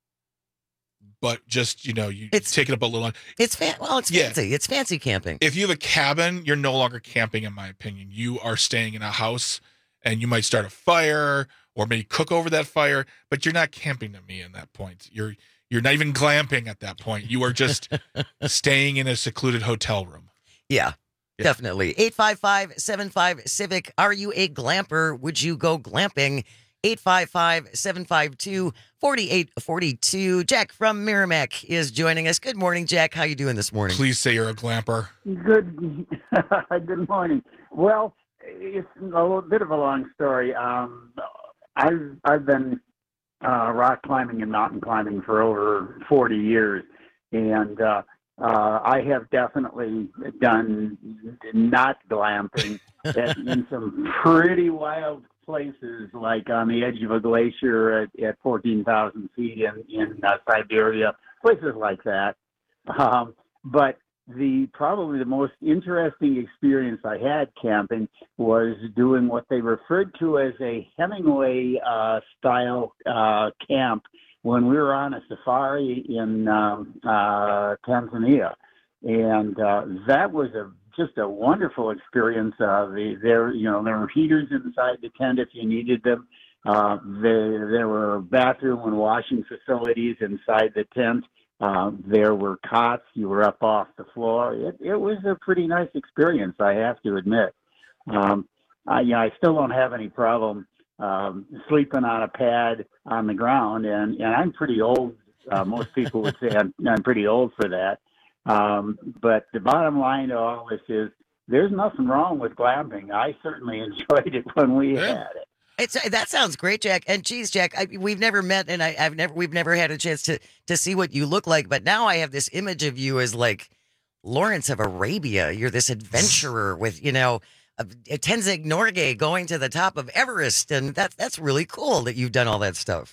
but just, you know, you take it up a little. It's fan- well, it's Yeah. fancy. It's fancy camping. If you have a cabin, you're no longer camping, in my opinion. You are staying in a house, and you might start a fire or maybe cook over that fire, but you're not camping to me in that point. You're you're not even glamping at that point. You are just staying in a secluded hotel room. Yeah, definitely. eight five five, seven five, CIVIC. Are you a glamper? Would you go glamping? eight five five, seven five two, four eight four two. Jack from Merrimack is joining us. Good morning, Jack. How you doing this morning? Please say you're a glamper. Good. Good morning. Well, it's a little bit of a long story. Um, I've I've been uh, rock climbing and mountain climbing for over forty years, and uh, uh, I have definitely done not glamping at, in some pretty wild places, like on the edge of a glacier at, at fourteen thousand feet in in uh, Siberia, places like that. Um, but the probably the most interesting experience I had camping was doing what they referred to as a Hemingway uh, style uh, camp when we were on a safari in um, uh, Tanzania, and uh, that was a just a wonderful experience. Uh, the, there, you know, there were heaters inside the tent if you needed them. Uh, there, there were bathroom and washing facilities inside the tent. Uh, there were cots. You were up off the floor. It, it was a pretty nice experience, I have to admit. Um, I, you know, I still don't have any problem um, sleeping on a pad on the ground, and, and I'm pretty old. Uh, most people would say I'm, I'm pretty old for that. Um, but the bottom line to all this is there's nothing wrong with glamping. I certainly enjoyed it when we Yeah. had it. It's that sounds great, Jack. And geez, Jack, I, we've never met, and I, I've never we've never had a chance to to see what you look like. But now I have this image of you as like Lawrence of Arabia. You're this adventurer with, you know, a, a Tenzing Norgay going to the top of Everest, and that's that's really cool that you've done all that stuff.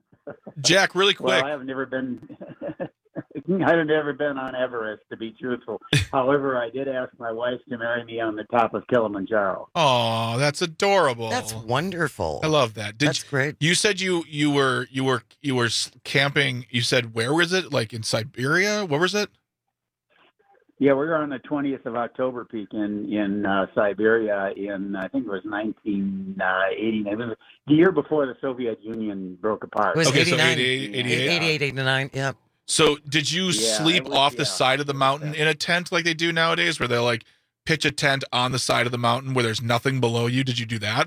Jack, really quick. Well, I've never been. I've never been on Everest, to be truthful. However, I did ask my wife to marry me on the top of Kilimanjaro. Oh, that's adorable. That's wonderful. I love that. Did That's you, great. You said you you were you were you were s- camping. You said where was it? Like in Siberia? What was it? Yeah, we were on the twentieth of October peak in in uh, Siberia in I think it was nineteen eighty. It was the year before the Soviet Union broke apart. It was Okay, so eighty-nine, eighty-eight, eighty-eight. eighty-eight, eighty-nine. Yep. So did you Yeah, sleep it was- off the yeah. side of the mountain in a tent like they do nowadays, where they'll like pitch a tent on the side of the mountain where there's nothing below you? Did you do that?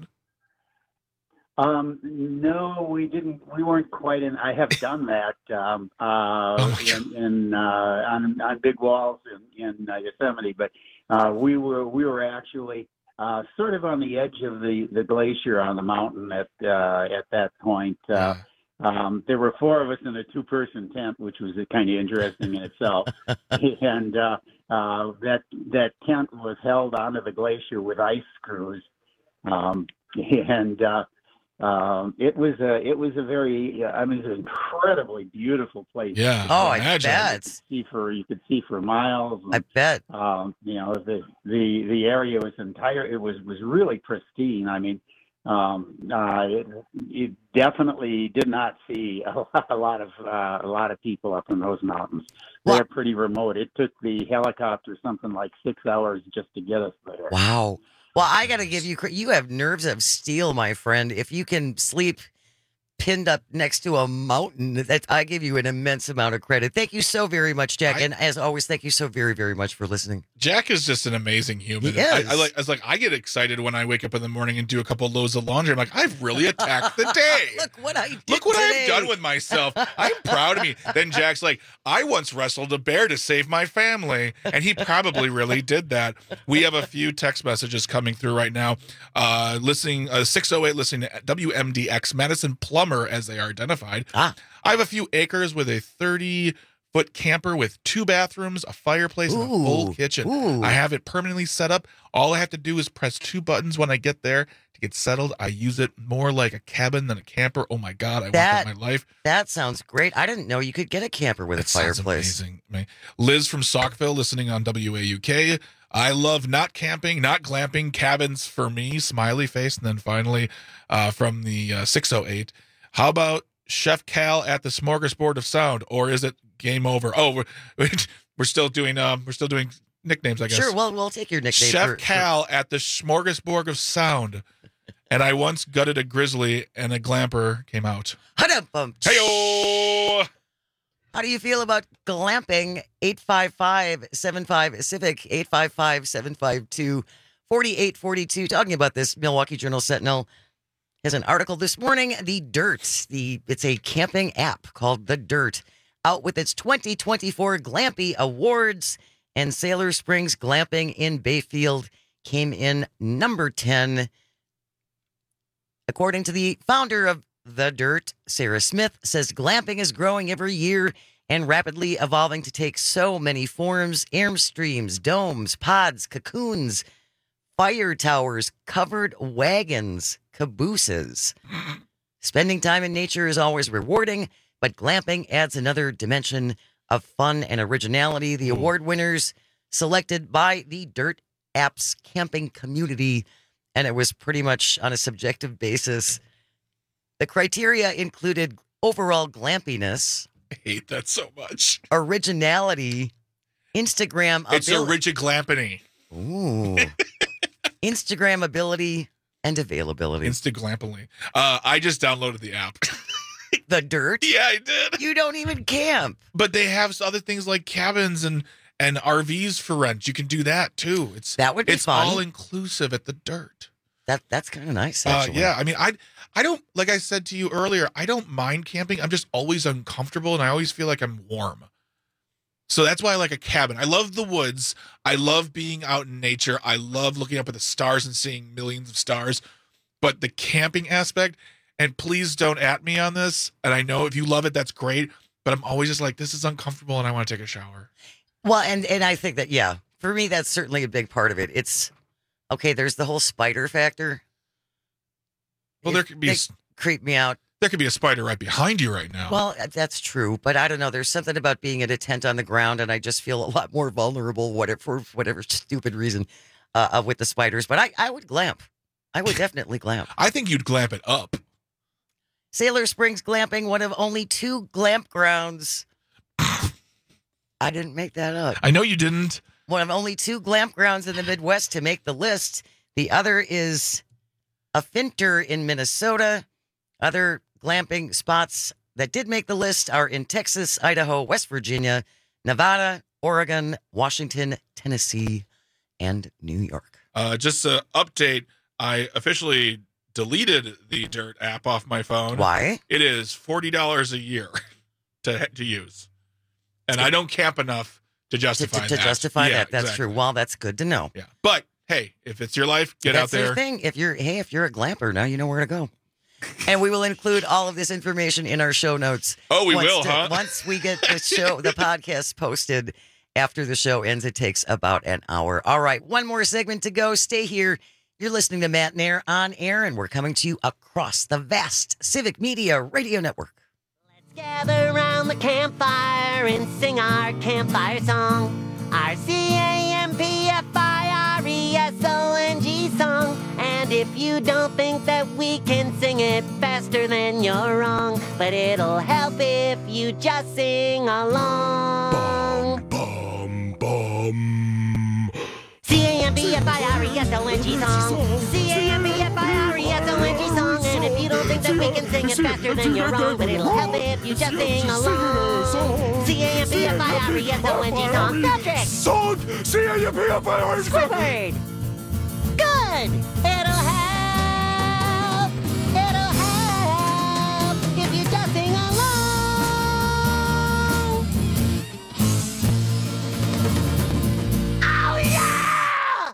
Um, no, we didn't. We weren't quite in. I have done that um, uh, Oh my in, in uh, on on big walls in, in uh, Yosemite, but uh, we were we were actually uh, sort of on the edge of the, the glacier on the mountain at uh, at that point. Uh, um, there were four of us in a two person tent, which was kind of interesting in itself, and uh, uh, that that tent was held onto the glacier with ice screws, um, and. Uh, Um, it was a it was a very I mean it was an incredibly beautiful place. Yeah. Oh, I imagine. bet. You could see for you could see for miles. I bet. Um, you know the the the area was entire. It was was really pristine. I mean, um, uh, it, it definitely did not see a lot, a lot of uh, a lot of people up in those mountains. They're pretty remote. It took the helicopter something like six hours just to get us there. Wow. Well, I got to give you cre- you have nerves of steel, my friend. If you can sleep pinned up next to a mountain. That I give you an immense amount of credit. Thank you so very much, Jack. I, and as always, thank you so very, very much for listening. Jack is just an amazing human. He is. I, I like. I was like, I get excited when I wake up in the morning and do a couple loads of laundry. I'm like, I've really attacked the day. Look what I did Look what today. I've done with myself. I'm proud of me. Then Jack's like, I once wrestled a bear to save my family, and he probably really did that. We have a few text messages coming through right now. Uh, listening, uh, six oh eight listening to W M D X Madison Plumber, as they are identified. Ah. I have a few acres with a thirty foot camper with two bathrooms, a fireplace, and a full kitchen. Ooh. I have it permanently set up. All I have to do is press two buttons when I get there to get settled. I use it more like a cabin than a camper. Oh my God, I That- want that in my life. That sounds great. I didn't know you could get a camper with That a sounds fireplace. amazing. Man. Liz from Saukville listening on W A U K. I love not camping, not glamping, cabins for me, smiley face. And then finally uh, from the uh, six oh eight, how about Chef Cal at the Smorgasbord of Sound, or is it game over? Oh, we're, we're still doing um, we're still doing nicknames, I guess. Sure, well, we'll take your nickname. Chef for, Cal for... at the Smorgasbord of Sound. And I once gutted a grizzly and a glamper came out. Hey-o! How do you feel about glamping? eight five five, seven five, Civic, eight five five, seven five two, four eight four two. Talking about this, Milwaukee Journal Sentinel has an article this morning. The Dirt, the it's a camping app called The Dirt, out with its twenty twenty-four Glampy Awards, and Sailor Springs Glamping in Bayfield came in number ten. According to the founder of The Dirt, Sarah Smith, says glamping is growing every year and rapidly evolving to take so many forms: airstreams, domes, pods, cocoons, fire towers, covered wagons, cabooses. Spending time in nature is always rewarding, but glamping adds another dimension of fun and originality. The award winners selected by the Dirt app's camping community, and it was pretty much on a subjective basis. The criteria included overall glampiness. I hate that so much. Originality, Instagram ability. It's origi glampany. Ooh. Instagram ability and availability. Insta glampily. Uh, I just downloaded the app. The Dirt? Yeah, I did. You don't even camp. But they have other things like cabins and and R Vs for rent. You can do that too. It's that would be it's fun. all inclusive at the Dirt. That that's kind of nice. Uh, Actually. yeah, I mean, I I don't like I said to you earlier. I don't mind camping. I'm just always uncomfortable, and I always feel like I'm warm. So that's why I like a cabin. I love the woods. I love being out in nature. I love looking up at the stars and seeing millions of stars. But the camping aspect, and please don't at me on this. And I know if you love it, that's great. But I'm always just like, this is uncomfortable, and I want to take a shower. Well, and and I think that, yeah, for me, that's certainly a big part of it. It's, okay, there's the whole spider factor. Well, there could be a, creep me out. There could be a spider right behind you right now. Well, that's true, but I don't know. There's something about being at a tent on the ground, and I just feel a lot more vulnerable, whatever for whatever stupid reason, uh, uh, with the spiders. But I, I would glamp. I would definitely glamp. I think you'd glamp it up. Sailor Springs Glamping, one of only two glamp grounds. I didn't make that up. I know you didn't. One of only two glamp grounds in the Midwest to make the list. The other is a Finter in Minnesota. Other glamping spots that did make the list are in Texas, Idaho, West Virginia, Nevada, Oregon, Washington, Tennessee, and New York. Uh, just an update. I officially deleted the Dirt app off my phone. Why? It is forty dollars a year to to use. And I don't camp enough to justify to, to, to that. justify yeah, that. That's exactly. true. Well, that's good to know. Yeah. But hey, if it's your life, get that's out there. The thing. If you're hey, if you're a glamper, now you know where to go. And we will include all of this information in our show notes. Oh, we once will, to, huh? Once we get the show, the podcast posted after the show ends, it takes about an hour. All right, one more segment to go. Stay here. You're listening to Matt Nair on air, and we're coming to you across the vast Civic Media Radio Network. Gather round the campfire and sing our campfire song. Our C A M P F I R E S O N G song. And if you don't think that we can sing it faster, then you're wrong. But it'll help if you just sing along. Bum, bum, bum. C A M P F I R E S O N G song. C A M P F I R E S O N G song. And if you don't think that we can sing it faster, then you're wrong. But it'll help if you just sing along. C A M P F I R E S O N G song. Subject. Song. C A M P F I R E S O N G. Squidward. Good. It'll help. It'll help if you just sing along. Oh yeah!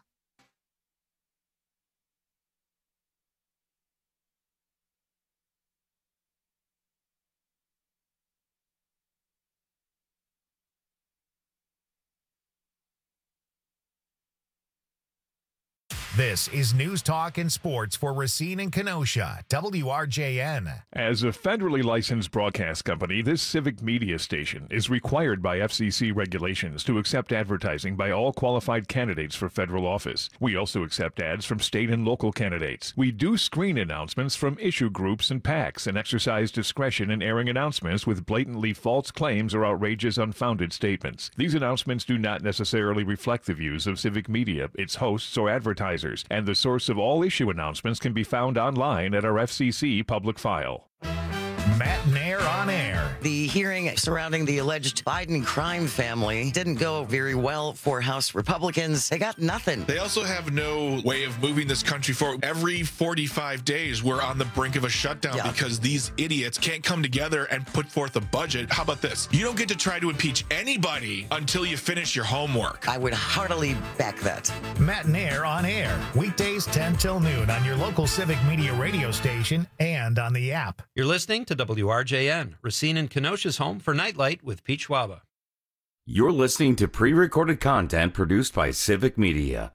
This is News Talk and Sports for Racine and Kenosha, W R J N. As a federally licensed broadcast company, this civic media station is required by F C C regulations to accept advertising by all qualified candidates for federal office. We also accept ads from state and local candidates. We do screen announcements from issue groups and PACs and exercise discretion in airing announcements with blatantly false claims or outrageous unfounded statements. These announcements do not necessarily reflect the views of civic media, its hosts, or advertisers. And the source of all issue announcements can be found online at our F C C public file. Matt Nair on air. The hearing surrounding the alleged Biden crime family didn't go very well for House Republicans. They got nothing. They also have no way of moving this country forward. Every forty-five days, we're on the brink of a shutdown yeah. because these idiots can't come together and put forth a budget. How about this? You don't get to try to impeach anybody until you finish your homework. I would heartily back that. Matt Nair on air. Weekdays ten till noon on your local civic media radio station and on the app. You're listening to W R J N, Racine and Kenosha's home for Nightlight with Pete Schwaba. You're listening to pre-recorded content produced by Civic Media.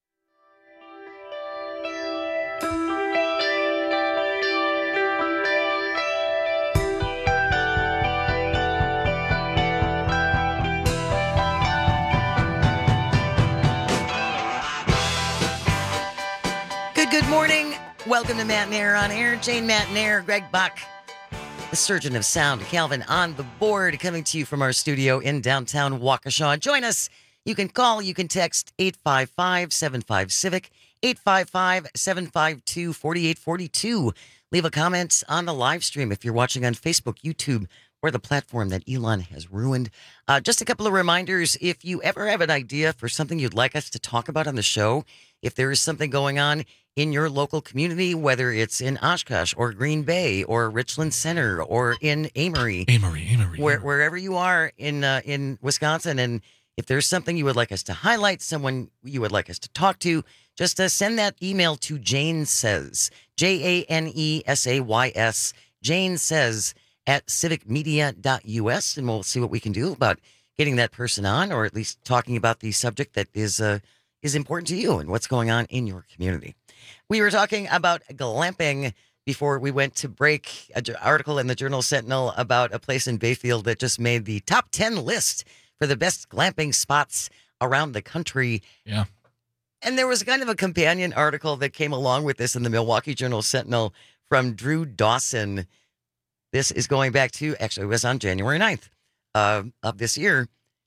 Good, good morning. Welcome to Matt Nair on air. Jane Matt Nair, Greg Buck, the surgeon of sound, Calvin on the board, coming to you from our studio in downtown Waukesha. Join us. You can call, you can text eight five five, seven five, civic, eight five five, seven five two, four eight four two. Leave a comment on the live stream if you're watching on Facebook, YouTube, or the platform that Elon has ruined. Uh, just a couple of reminders. If you ever have an idea for something you'd like us to talk about on the show, if there is something going on in your local community, whether it's in Oshkosh or Green Bay or Richland Center or in Amory, Amory, Amory, where, Amory. wherever you are in uh, in Wisconsin, and if there's something you would like us to highlight, someone you would like us to talk to, just uh, send that email to Jane Says, J A N E S A Y S, Jane Says at civic media dot U S, and we'll see what we can do about getting that person on, or at least talking about the subject that is uh, is important to you and what's going on in your community. We were talking about glamping before we went to break. An article in the Journal Sentinel about a place in Bayfield that just made the top ten list for the best glamping spots around the country. Yeah. And there was kind of a companion article that came along with this in the Milwaukee Journal Sentinel from Drew Dawson. This is going back to, actually, it was on January ninth uh, of this year.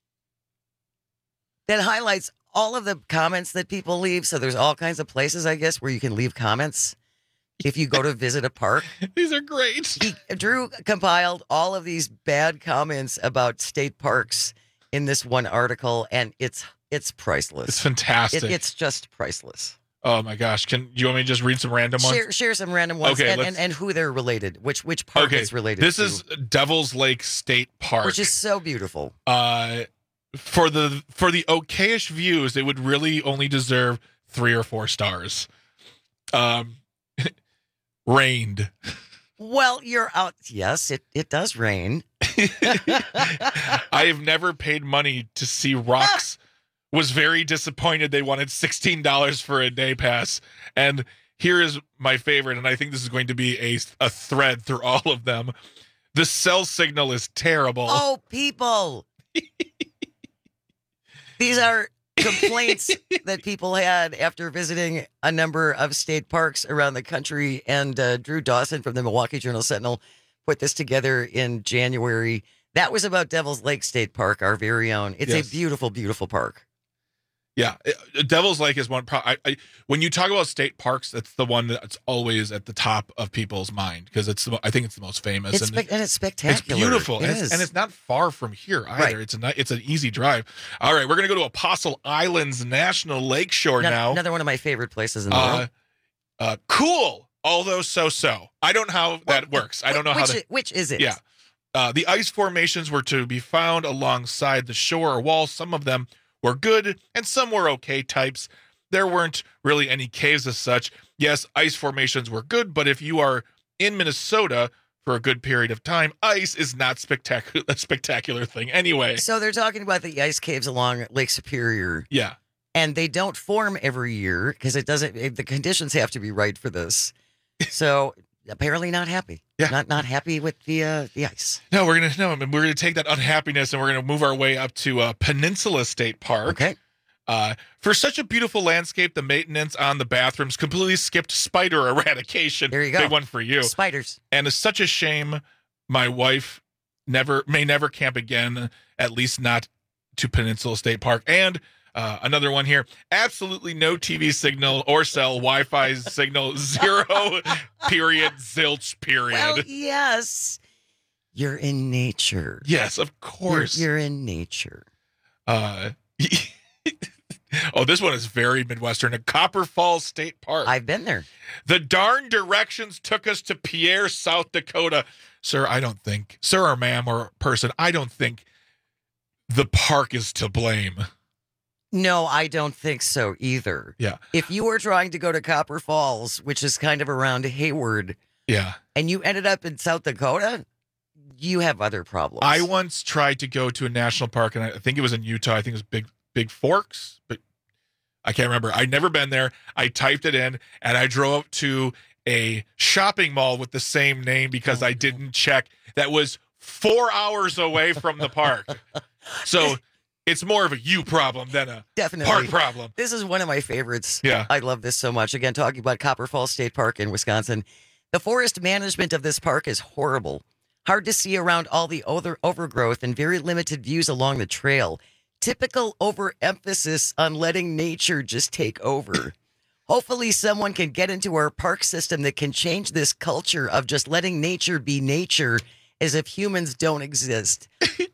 That highlights all of the comments that people leave. So there's all kinds of places, I guess, where you can leave comments if you go to visit a park. These are great. He, Drew compiled all of these bad comments about state parks in this one article, and it's it's priceless. It's fantastic. It, it's just priceless. Oh my gosh! Can you want me to just read some random ones? Share, share some random ones, okay, and, and, and who they're related. Which which park okay, it's related this to. This is Devil's Lake State Park, which is so beautiful. Uh, for the for the okayish views, it would really only deserve three or four stars. Um, rained. Well, you're out. Yes, it, it does rain. I have never paid money to see rocks. Was very disappointed they wanted sixteen dollars for a day pass. And here is my favorite, and I think this is going to be a, a thread through all of them. The cell signal is terrible. Oh, people. These are complaints that people had after visiting a number of state parks around the country. And uh, Drew Dawson from the Milwaukee Journal Sentinel put this together in January. That was about Devil's Lake State Park, our very own. It's yes. a beautiful, beautiful park. Yeah, it, Devil's Lake is one. Pro- I, I, when you talk about state parks, that's the one that's always at the top of people's mind because it's. The, I think it's the most famous. It's and, spe- and it's spectacular. It's beautiful, It and, is. it's, and it's not far from here either. Right. It's a ni- it's an easy drive. All right, we're gonna go to Apostle Islands National Lakeshore Another- now. Another one of my favorite places in the Uh, world. uh, cool, although so-so. I don't know how that works. I don't know which, how. To, which is it? Yeah. Uh, the ice formations were to be found alongside the shore or wall. Some of them were good and some were okay types. There weren't really any caves as such. Yes, ice formations were good, but if you are in Minnesota for a good period of time, ice is not spectacular, a spectacular thing anyway. So they're talking about the ice caves along Lake Superior. Yeah. And they don't form every year because it doesn't, the conditions have to be right for this. So apparently not happy. Yeah. Not not happy with the uh, the ice. No, we're gonna no, I mean, we're gonna take that unhappiness and we're gonna move our way up to uh, Peninsula State Park. Okay. Uh, for such a beautiful landscape, the maintenance on the bathrooms completely skipped spider eradication. There you go. Big one for you. Spiders. And it's such a shame. My wife never may never camp again. At least not to Peninsula State Park. And uh, another one here. Absolutely no T V signal or cell Wi-Fi signal. Zero. Period. Zilch. Period. Well, yes. You're in nature. Yes, of course. You're, you're in nature. Uh, oh, this one is very Midwestern. A Copper Falls State Park. I've been there. The darn directions took us to Pierre, South Dakota. Sir, I don't think, sir or ma'am or person, I don't think the park is to blame. No, I don't think so either. Yeah. If you were trying to go to Copper Falls, which is kind of around Hayward, Yeah. and you ended up in South Dakota, you have other problems. I once tried to go to a national park, and I think it was in Utah. I think it was Big Big Forks, but I can't remember. I'd never been there. I typed it in, and I drove up to a shopping mall with the same name because I didn't check. That was four hours away from the park. So it's more of a you problem than a Definitely. park problem. This is one of my favorites. Yeah. I love this so much. Again, talking about Copper Falls State Park in Wisconsin. The forest management of this park is horrible. Hard to see around all the other overgrowth and very limited views along the trail. Typical overemphasis on letting nature just take over. Hopefully someone can get into our park system that can change this culture of just letting nature be nature as if humans don't exist.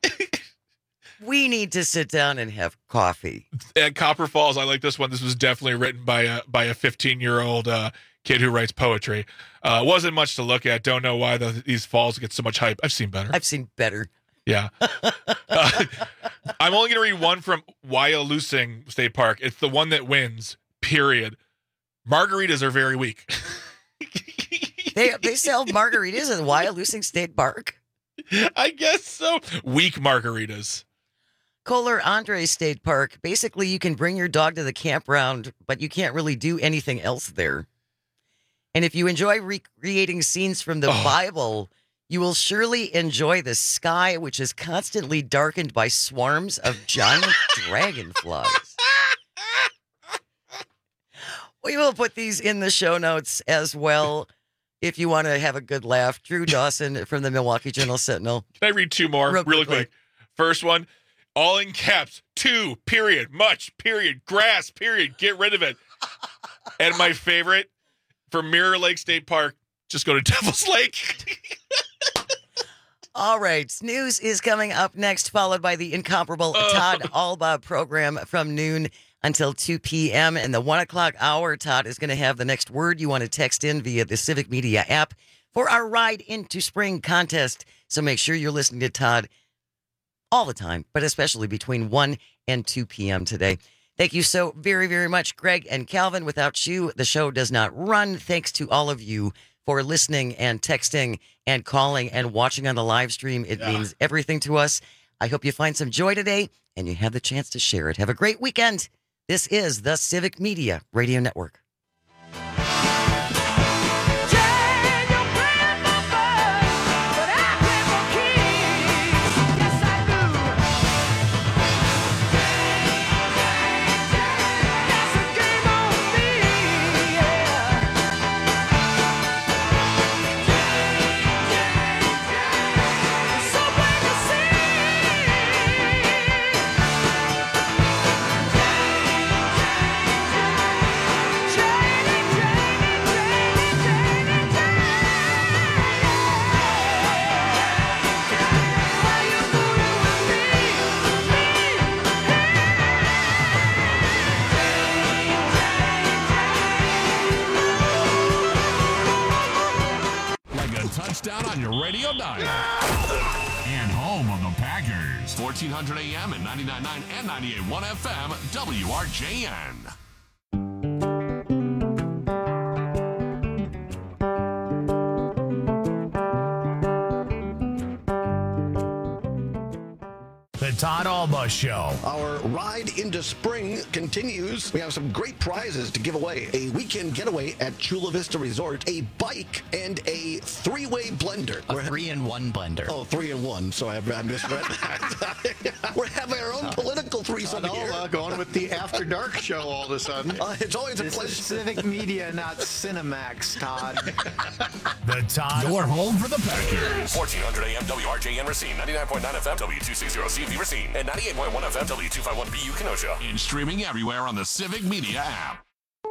We need to sit down and have coffee. At Copper Falls, I like this one. This was definitely written by a by a fifteen-year-old uh, kid who writes poetry. Uh, wasn't much to look at. Don't know why the, these falls get so much hype. I've seen better. I've seen better. Yeah. uh, I'm only going to read one from Wyalusing State Park. It's the one that wins, period. Margaritas are very weak. They they sell margaritas at Wyalusing State Park. I guess so. Weak margaritas. Kohler Andre State Park. Basically, you can bring your dog to the campground, but you can't really do anything else there. And if you enjoy recreating scenes from the Oh. Bible, you will surely enjoy the sky, which is constantly darkened by swarms of giant dragonflies. We will put these in the show notes as well if you want to have a good laugh. Drew Dawson from the Milwaukee Journal Sentinel. Can I read two more Real really quickly. quick? First one, all in caps, two, period, much, period, grass, period, get rid of it. And my favorite, for Mirror Lake State Park, just go to Devil's Lake. All right. News is coming up next, followed by the incomparable Todd Alba program from noon until two p.m. And the one o'clock hour, Todd is going to have the next word you want to text in via the Civic Media app for our Ride into Spring contest. So make sure you're listening to Todd all the time, but especially between one and two p.m. today. Thank you so very, very much, Greg and Calvin. Without you, the show does not run. Thanks to all of you for listening and texting and calling and watching on the live stream. It Yeah. means everything to us. I hope you find some joy today and you have the chance to share it. Have a great weekend. This is the Civic Media Radio Network. Diner. And home of the Packers. fourteen hundred A M and ninety-nine point nine and ninety-eight point one F M, W R J N. The Todd Alba Show. Our ride into spring continues. We have some great prizes to give away. A weekend getaway at Chula Vista Resort, a bike, and a three-way blender. A three-in-one blender. Oh, three-in-one. So I, I misread that. We're having our own political threesome Todd here. Alba going with the After Dark show all of a sudden. Uh, it's always a this pleasure. Is Civic Media, not Cinemax, Todd. The Todd. Your home for the Packers. fourteen hundred A M W R J N Racine, ninety-nine point nine F M W two sixty C V Racine, and ninety-eight point one F M W two fifty-one B U Kenosha. And streaming everywhere on the Civic Media app.